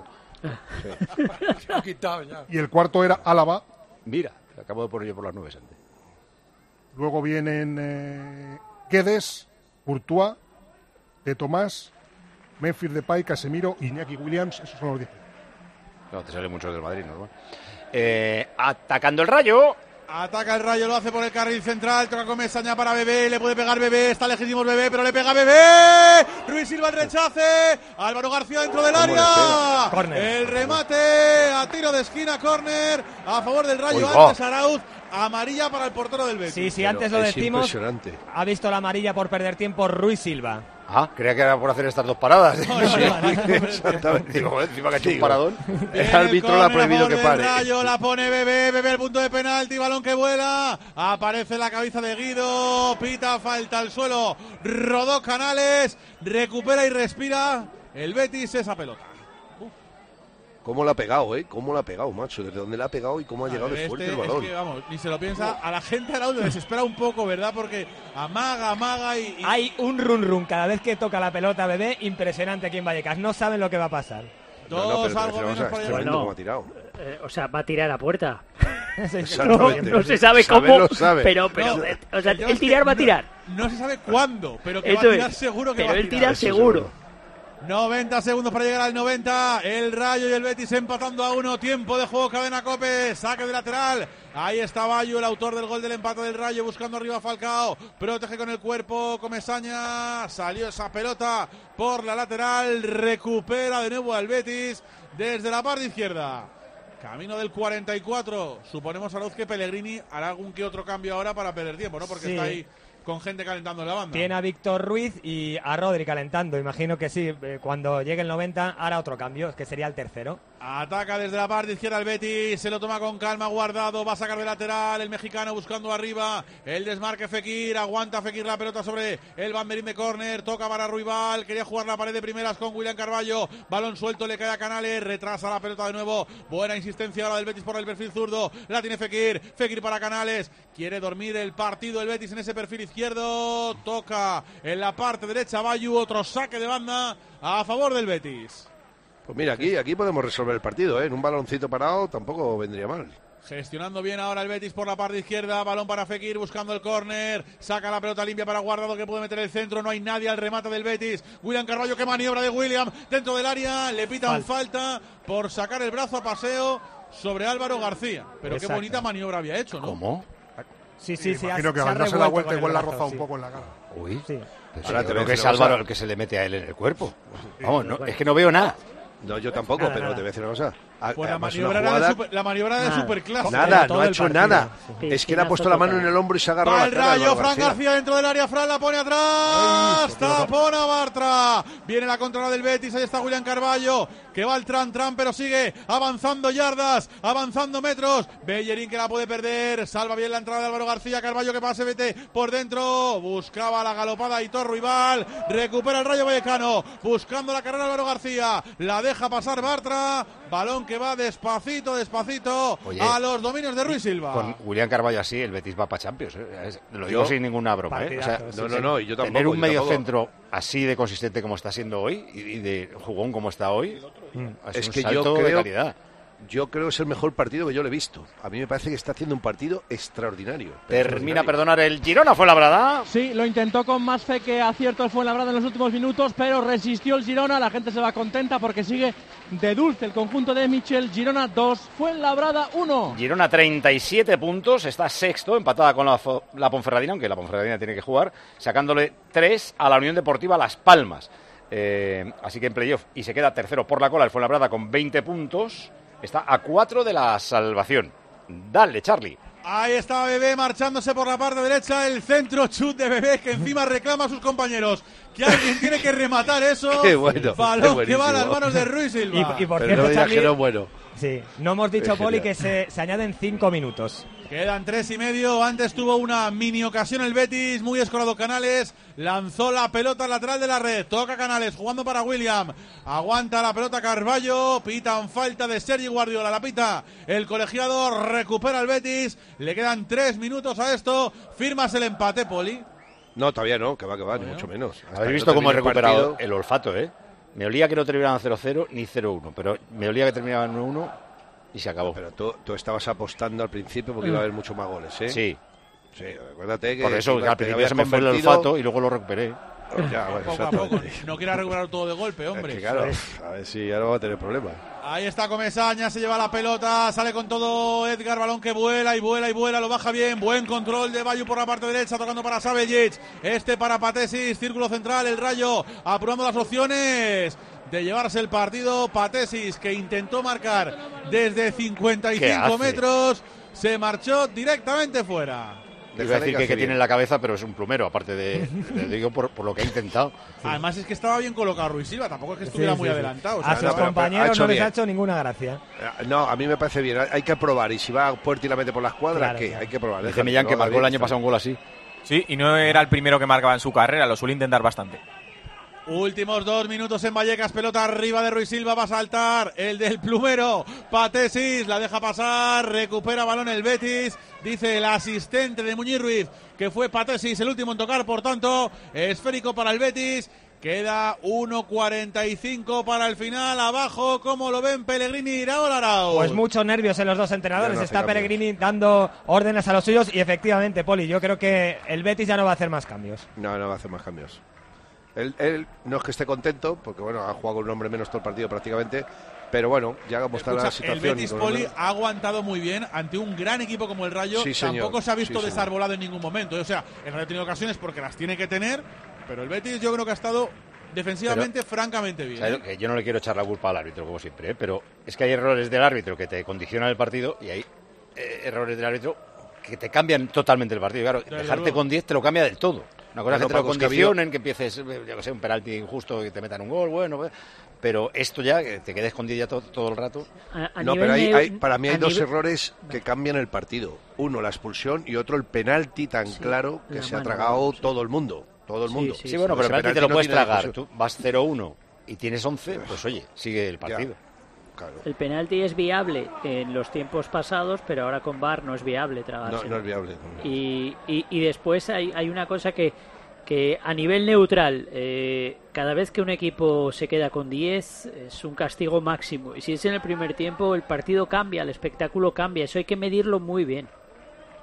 Se ha quitado ya. Y el cuarto era Álava. Mira, te acabo de poner yo por las nubes antes. Luego vienen eh, Guedes, Courtois, De Tomás, Memphis Depay, Casemiro, Iñaki Williams. Esos son los diez. No, te sale mucho del Madrid, normal. Eh, atacando el Rayo. Ataca el Rayo, lo hace por el carril central, toca con Mesaña para Bebé, le puede pegar Bebé, está legítimo Bebé, pero le pega Bebé. Ruiz Silva el rechace, Álvaro García dentro del área. El remate a tiro de esquina, córner a favor del Rayo, Uy, va. antes Arauz, amarilla para el portero del Betis. Sí, sí, antes lo decimos. Ha visto la amarilla por perder tiempo Ruiz Silva. Ah, creía que era por hacer estas dos paradas. No, no, no, Exactamente. Digo, joder, encima que ha hecho un Digo, paradón. el árbitro le ha prohibido que pare. Rayo la pone Bebé, Bebé al punto de penalti, balón que vuela, aparece la cabeza de Guido, pita falta al suelo, rodó Canales, recupera y respira el Betis esa pelota. ¿Cómo la ha pegado, eh? ¿Cómo la ha pegado, macho? ¿Desde dónde la ha pegado y cómo ha A llegado ver, de fuerte este, el balón? Es que, vamos, ni se lo piensa, a la gente de Arauz le desespera un poco, ¿verdad? Porque amaga, amaga y... y... Hay un run run cada vez que toca la pelota Bebé, impresionante aquí en Vallecas. No saben lo que va a pasar. Dos, algo menos para llegar. Bueno, cómo ha tirado. eh, o sea, va a tirar a puerta. Exactamente. No, no se sabe Saber cómo, lo sabe. pero, pero No, eh, o sea, el tema el es que tirar va a tirar. No, no se sabe cuándo, pero que Eso va a tirar es. seguro que Pero va a él tirar. tira seguro. noventa segundos para llegar al noventa. El Rayo y el Betis empatando a uno. Tiempo de juego, cadena Cope. Saque de lateral. Ahí está Bayo, el autor del gol del empate del Rayo, buscando arriba a Falcao. Protege con el cuerpo Comesaña. Salió esa pelota por la lateral. Recupera de nuevo al Betis desde la parte izquierda. Camino del cuarenta y cuatro. Suponemos, Arauz, que Pellegrini hará algún que otro cambio ahora para perder tiempo, ¿no? Porque Sí. está ahí con gente calentando en la banda. Tiene a Víctor Ruiz y a Rodri calentando. Imagino que sí, eh, cuando llegue el noventa hará otro cambio, que sería el tercero. Ataca desde la parte izquierda el Betis, se lo toma con calma, Guardado, va a sacar de lateral, el mexicano buscando arriba, el desmarque Fekir, aguanta Fekir la pelota sobre el banderín de córner, toca para Ruibal, quería jugar la pared de primeras con William Carballo, balón suelto, le cae a Canales, retrasa la pelota de nuevo, buena insistencia ahora del Betis por el perfil zurdo, la tiene Fekir, Fekir para Canales, quiere dormir el partido el Betis en ese perfil izquierdo, toca en la parte derecha Bayu, otro saque de banda a favor del Betis. Pues mira, aquí, aquí podemos resolver el partido, ¿eh? En un baloncito parado tampoco vendría mal. Gestionando bien ahora el Betis por la parte izquierda, balón para Fekir buscando el córner, saca la pelota limpia para Guardado que puede meter el centro, no hay nadie al remate del Betis, William Carballo, qué maniobra de William dentro del área, le pitan falta por sacar el brazo a paseo sobre Álvaro García, pero Exacto. qué bonita maniobra había hecho, ¿no? ¿Cómo? Sí, sí, sí. Imagino ha- que se ha al darse la revuelto vuelta con el igual la ha brazo, rozado sí. un poco en la cara. Uy. Sí. Pero Ahora sí, te creo voy a que es decir una Álvaro cosa. el que se le mete a él en el cuerpo. Vamos, no, es que no veo nada. No, yo tampoco, Nada, pero nada. te voy a decir una cosa. A- Pues la además, una maniobra, era de jugada- super, la maniobra de Nada. superclase. Nada, Todo no ha el hecho partido. nada. Sí. Es que le ha puesto la mano en el hombro y se agarra Va la el cara. Rayo, Álvaro Fran García. García dentro del área, Fran la pone atrás, tapona Bartra, viene la controla del Betis, ahí está William Carballo, que va al tran tran, pero sigue avanzando yardas, avanzando metros, Bellerín que la puede perder, salva bien la entrada de Álvaro García, Carballo que pase, vete por dentro, buscaba la galopada Aitor Ruibal, recupera el Rayo Vallecano, buscando la carrera Álvaro García, la deja pasar Bartra, balón que va despacito, despacito, Oye, a los dominios de Ruiz Silva. Con William Carballo así, el Betis va para Champions. ¿eh? Es- Lo digo Yo- sin ninguna broma. ¿eh? O sea, Partidazo, no, no, no, y yo tampoco, tener un yo medio tampoco. centro así de consistente como está siendo hoy y y de jugón como está hoy, es, Es un que salto yo de creo, calidad. yo creo que es el mejor partido que yo le he visto. A mí me parece que está haciendo un partido extraordinario. Termina, perdonar, el Girona fue labrada. Sí, lo intentó con más fe que acierto el Fuenlabrada en los últimos minutos, pero resistió el Girona. La gente se va contenta porque sigue de dulce el conjunto de Michel. Girona dos, Fuenlabrada uno. Girona treinta y siete puntos, está sexto, empatada con la, Fo- la Ponferradina, aunque la Ponferradina tiene que jugar, sacándole tres a la Unión Deportiva Las Palmas. Eh, así que en playoff, y se queda tercero por la cola el Fuenlabrada con veinte puntos, está a cuatro de la salvación. Dale, Charlie. Ahí está Bebé marchándose por la parte derecha, el centro chut de Bebé que encima reclama a sus compañeros que alguien tiene que rematar eso. Qué bueno, Balón qué que va a las buenísimo. manos de Ruiz Silva. Y, y por Pero cierto, no digas Charlie, que no es bueno. sí, no hemos dicho, Es Poli, genial. que se, se añaden cinco minutos. Quedan tres y medio. Antes tuvo una mini ocasión el Betis. Muy escorado Canales. Lanzó la pelota al lateral de la red. Toca Canales jugando para William. Aguanta la pelota Carballo. Pitan falta de Sergi Guardiola. La pita el colegiado. Recupera el Betis. Le quedan tres minutos a esto. Firmas el empate, Poli. No, todavía no, que va, que va, ni mucho menos. Hasta que Habéis no visto cómo he termine el recuperado partido. el olfato, ¿eh? Me olía que no terminaban cero cero ni cero uno, pero me olía que terminaban uno uno y se acabó. Pero tú, tú estabas apostando al principio porque iba a haber muchos más goles, ¿eh? Sí. Sí, acuérdate que... Por eso, que que al te principio habías se me fue el convertido- olfato y luego lo recuperé. Ya, bueno, Poco a exacto. poco. No quiera recuperar todo de golpe, hombre. Es que claro, a ver si ahora va a tener problemas. Ahí está Comesaña, se lleva la pelota, sale con todo Edgar, balón que vuela y vuela y vuela, lo baja bien, buen control de Bayu por la parte derecha, tocando para Saveljic, este para Patesis, círculo central, el Rayo apurando las opciones de llevarse el partido, Patesis que intentó marcar desde cincuenta y ¿Qué cinco hace? metros, se marchó directamente fuera. Iba a decir que, que tiene en la cabeza, pero es un plumero, aparte de, le digo por, por lo que ha intentado. Además es que estaba bien colocado Ruiz Silva, tampoco es que estuviera Sí, muy sí, sí. adelantado. o A sea, sus no, pero- compañeros ha hecho no les bien. ha hecho ninguna gracia. No, a mí me parece bien, hay que probar. Y si va Puerto y la mete por la escuadra, Claro, ¿qué? claro. Hay que probar. Dice déjalo, Millán lo que haga marcó el bien, año pasado un gol así. Sí, y no era el primero que marcaba en su carrera, lo suele intentar bastante. Últimos dos minutos en Vallecas, pelota arriba de Ruiz Silva, va a saltar el del plumero, Patesis, la deja pasar, recupera balón el Betis, dice el asistente de Muñiz Ruiz, que fue Patesis el último en tocar, por tanto, esférico para el Betis, queda uno cuarenta y cinco para el final, abajo, ¿cómo lo ven Pellegrini y Iraola Arau? Pues muchos nervios en los dos entrenadores. Ya no hace Está cambios. Pellegrini dando órdenes a los suyos y efectivamente, Poli, yo creo que el Betis ya no va a hacer más cambios. No, no va a hacer más cambios. Él, él no es que esté contento, porque bueno, ha jugado con un hombre menos todo el partido prácticamente, pero bueno, ya como está la Escucha, el situación... Betis y con un Poli hombre- ha aguantado muy bien ante un gran equipo como el Rayo. Sí, señor. Tampoco se ha visto Sí, señor. desarbolado en ningún momento. O sea, el Rayo ha tenido ocasiones porque las tiene que tener, pero el Betis yo creo que ha estado defensivamente francamente bien. ¿Sabes? ¿eh? Que yo no le quiero echar la culpa al árbitro, como siempre, ¿eh? Pero es que hay errores del árbitro que te condicionan el partido y hay eh, errores del árbitro que te cambian totalmente el partido. Claro, Desde dejarte luego. con diez te lo cambia del todo. Una cosa es Bueno, que te lo Paco, es que ha condicionen, que empieces, eh, yo que sé, un penalti injusto y te metan un gol, bueno, pues, pero esto ya, que te quedes con diez ya todo, todo el rato. A- a No, nivel pero hay, neu- hay- para mí hay a dos nivel- errores que cambian el partido. Uno, la expulsión, y otro, el penalti tan Sí, claro que la se ha mano, tragado sí. todo el mundo. Todo el Sí, mundo. sí, Sí, bueno, pero Ese el penalti te lo no puedes tiene tragar. discusión. Tú vas cero uno y tienes once, pues oye, sigue el partido. Claro. El penalti es viable en los tiempos pasados, pero ahora con V A R no es viable No, tragarse. no es viable. Y, y, y después hay, hay una cosa que, que a nivel neutral, eh, cada vez que un equipo se queda con diez es un castigo máximo. Y si es en el primer tiempo, el partido cambia, el espectáculo cambia. Eso hay que medirlo muy bien.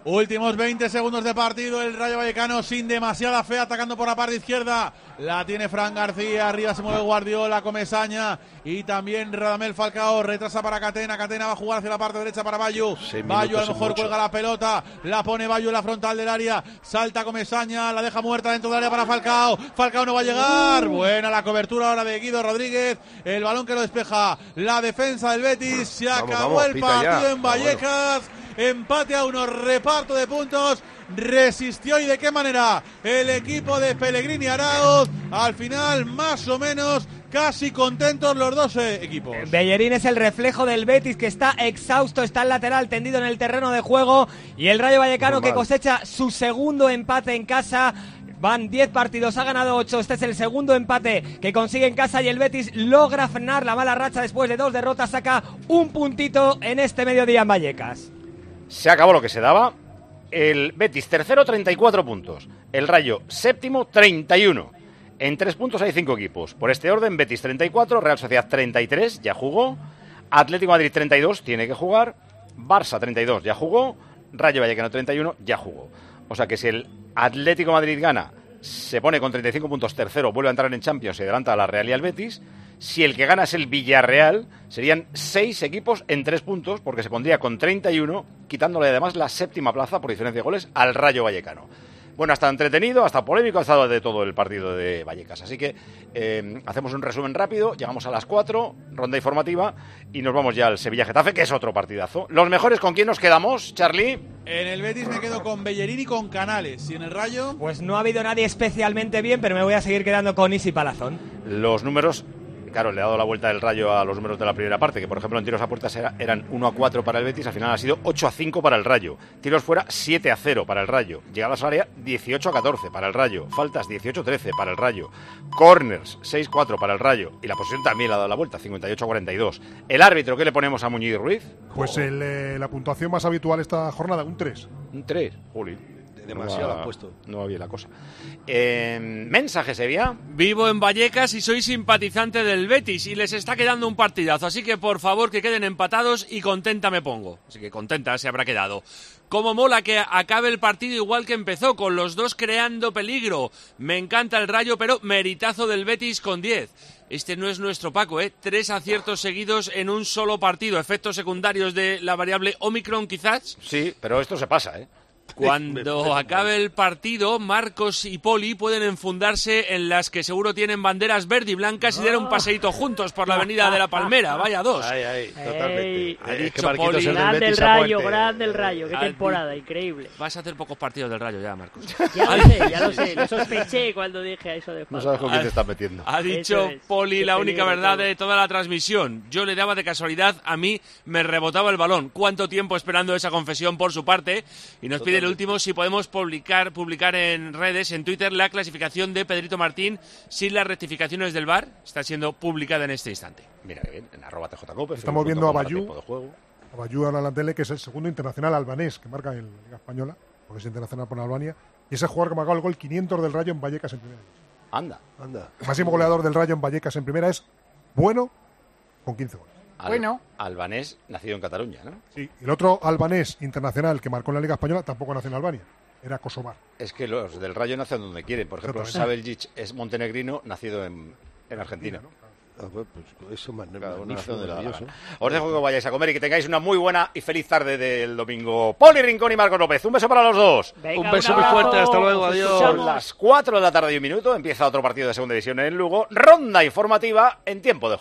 Últimos veinte segundos de partido, el Rayo Vallecano sin demasiada fe, atacando por la parte izquierda. La tiene Fran García, arriba se mueve Guardiola, Comesaña y también Radamel Falcao. Retrasa para Catena, Catena va a jugar hacia la parte derecha para Bayu. Bayu a lo mejor cuelga la pelota, la pone Bayu en la frontal del área. Salta Comesaña, la deja muerta dentro del área para Falcao. Falcao no va a llegar. Buena la cobertura ahora de Guido Rodríguez. El balón que lo despeja la defensa del Betis. Se Vamos, acabó vamos, el pita partido ya. en Vallecas. Bueno. Empate a uno, reparto de puntos. Resistió y de qué manera el equipo de Pellegrini Arauz. Al final, más o menos, casi contentos los dos eh, equipos. Bellerín es el reflejo del Betis, que está exhausto, está el lateral tendido en el terreno de juego. Y el Rayo Vallecano, que cosecha su segundo empate en casa. Van diez partidos, ha ganado ocho. Este es el segundo empate que consigue en casa y el Betis logra frenar la mala racha después de dos derrotas. Saca un puntito en este mediodía en Vallecas. Se acabó lo que se daba. El Betis tercero, treinta y cuatro puntos. El Rayo séptimo, treinta y uno. En tres puntos hay cinco equipos. Por este orden, Betis treinta y cuatro, Real Sociedad treinta y tres, ya jugó. Atlético de Madrid treinta y dos, tiene que jugar. Barça treinta y dos, ya jugó. Rayo Vallecano treinta y uno, ya jugó. O sea que si el Atlético de Madrid gana, se pone con treinta y cinco puntos tercero, vuelve a entrar en Champions y adelanta a la Real y al Betis. Si el que gana es el Villarreal, serían seis equipos en tres puntos, porque se pondría con treinta y uno, quitándole además la séptima plaza por diferencia de goles al Rayo Vallecano. Bueno, hasta entretenido, hasta polémico, ha estado de todo el partido de Vallecas. Así que eh, hacemos un resumen rápido, llegamos a las cuatro, ronda informativa, y nos vamos ya al Sevilla-Getafe, que es otro partidazo. ¿Los mejores con quién nos quedamos, Charlie? En el Betis me quedo con Bellerín y con Canales. ¿Y en el Rayo? Pues no ha habido nadie especialmente bien, pero me voy a seguir quedando con Isi Palazón. Los números... Claro, le ha dado la vuelta del Rayo a los números de la primera parte, que por ejemplo en tiros a puertas era, eran uno a cuatro para el Betis, al final ha sido ocho a cinco para el Rayo. Tiros fuera, siete a cero para el Rayo. Llegadas al área, dieciocho a catorce para el Rayo. Faltas, dieciocho a trece para el Rayo. Corners, seis a cuatro para el Rayo. Y la posesión también le ha dado la vuelta, cincuenta y ocho a cuarenta y dos. ¿El árbitro qué le ponemos a Muñiz Ruiz? Pues el, eh, la puntuación más habitual esta jornada, un tres. Un tres, Juli. Demasiado no va, ha puesto. No va bien la cosa. Eh, mensaje, Sevilla. Vivo en Vallecas y soy simpatizante del Betis y les está quedando un partidazo, así que por favor que queden empatados y contenta me pongo. Así que contenta se habrá quedado. Como mola que acabe el partido igual que empezó, con los dos creando peligro. Me encanta el Rayo, pero meritazo del Betis con diez. Este no es nuestro Paco, ¿eh? Tres aciertos seguidos en un solo partido. Efectos secundarios de la variable Omicron, quizás. Sí, pero esto se pasa, ¿eh? Cuando acabe el partido, Marcos y Poli pueden enfundarse en las que seguro tienen banderas verde y blancas y dar un paseíto juntos por la avenida de la Palmera. Vaya dos. Ay, ay, totalmente. Ha Ay, dicho es que Poli. el Grande el Betis a Rayo, muerte. grande el Rayo. Qué Ha temporada, increíble. Vas a hacer pocos partidos del Rayo ya, Marcos. Ya lo sé, ya lo sé. Lo sospeché cuando dije eso de No Juan. sabes con quién te estás metiendo. Ha dicho Eso es. Poli Qué la única peligro verdad todo. de toda la transmisión. Yo le daba de casualidad, a mí me rebotaba el balón. ¿Cuánto tiempo esperando esa confesión por su parte? Y nos pide el último si podemos publicar publicar en redes, en Twitter, la clasificación de Pedrito Martín sin las rectificaciones del V A R. Está siendo publicada en este instante. Mira que bien, en arroba T J Cope. Estamos viendo a Bayú, de juego. a Bayú ahora en la tele, que es el segundo internacional albanés que marca en la Liga Española, porque es internacional por Albania, y ese jugador que marcó el gol quinientos del Rayo en Vallecas en primera. Anda. Anda. El máximo goleador del Rayo en Vallecas en primera es Bueno, con quince goles. Al, Bueno. Albanés, nacido en Cataluña, ¿no? Sí, y el otro albanés internacional que marcó en la Liga Española tampoco nació en Albania, era Kosovar. Es que los del Rayo nacen donde quieren. Por ejemplo, Sabeljic es montenegrino, nacido en, en Argentina. ¿no? Ah, pues, pues eso más Cada uno nace magnífico, donde le da la maravilloso. gana. Os dejo que vayáis a comer y que tengáis una muy buena y feliz tarde del domingo. Poli Rincón y Marcos López. Un beso para los dos. Venga, Un beso un muy abrazo. fuerte, hasta luego, adiós. Son Escuchamos. las cuatro de la tarde y un minuto. Empieza otro partido de segunda división en Lugo. Ronda informativa en tiempo de juego.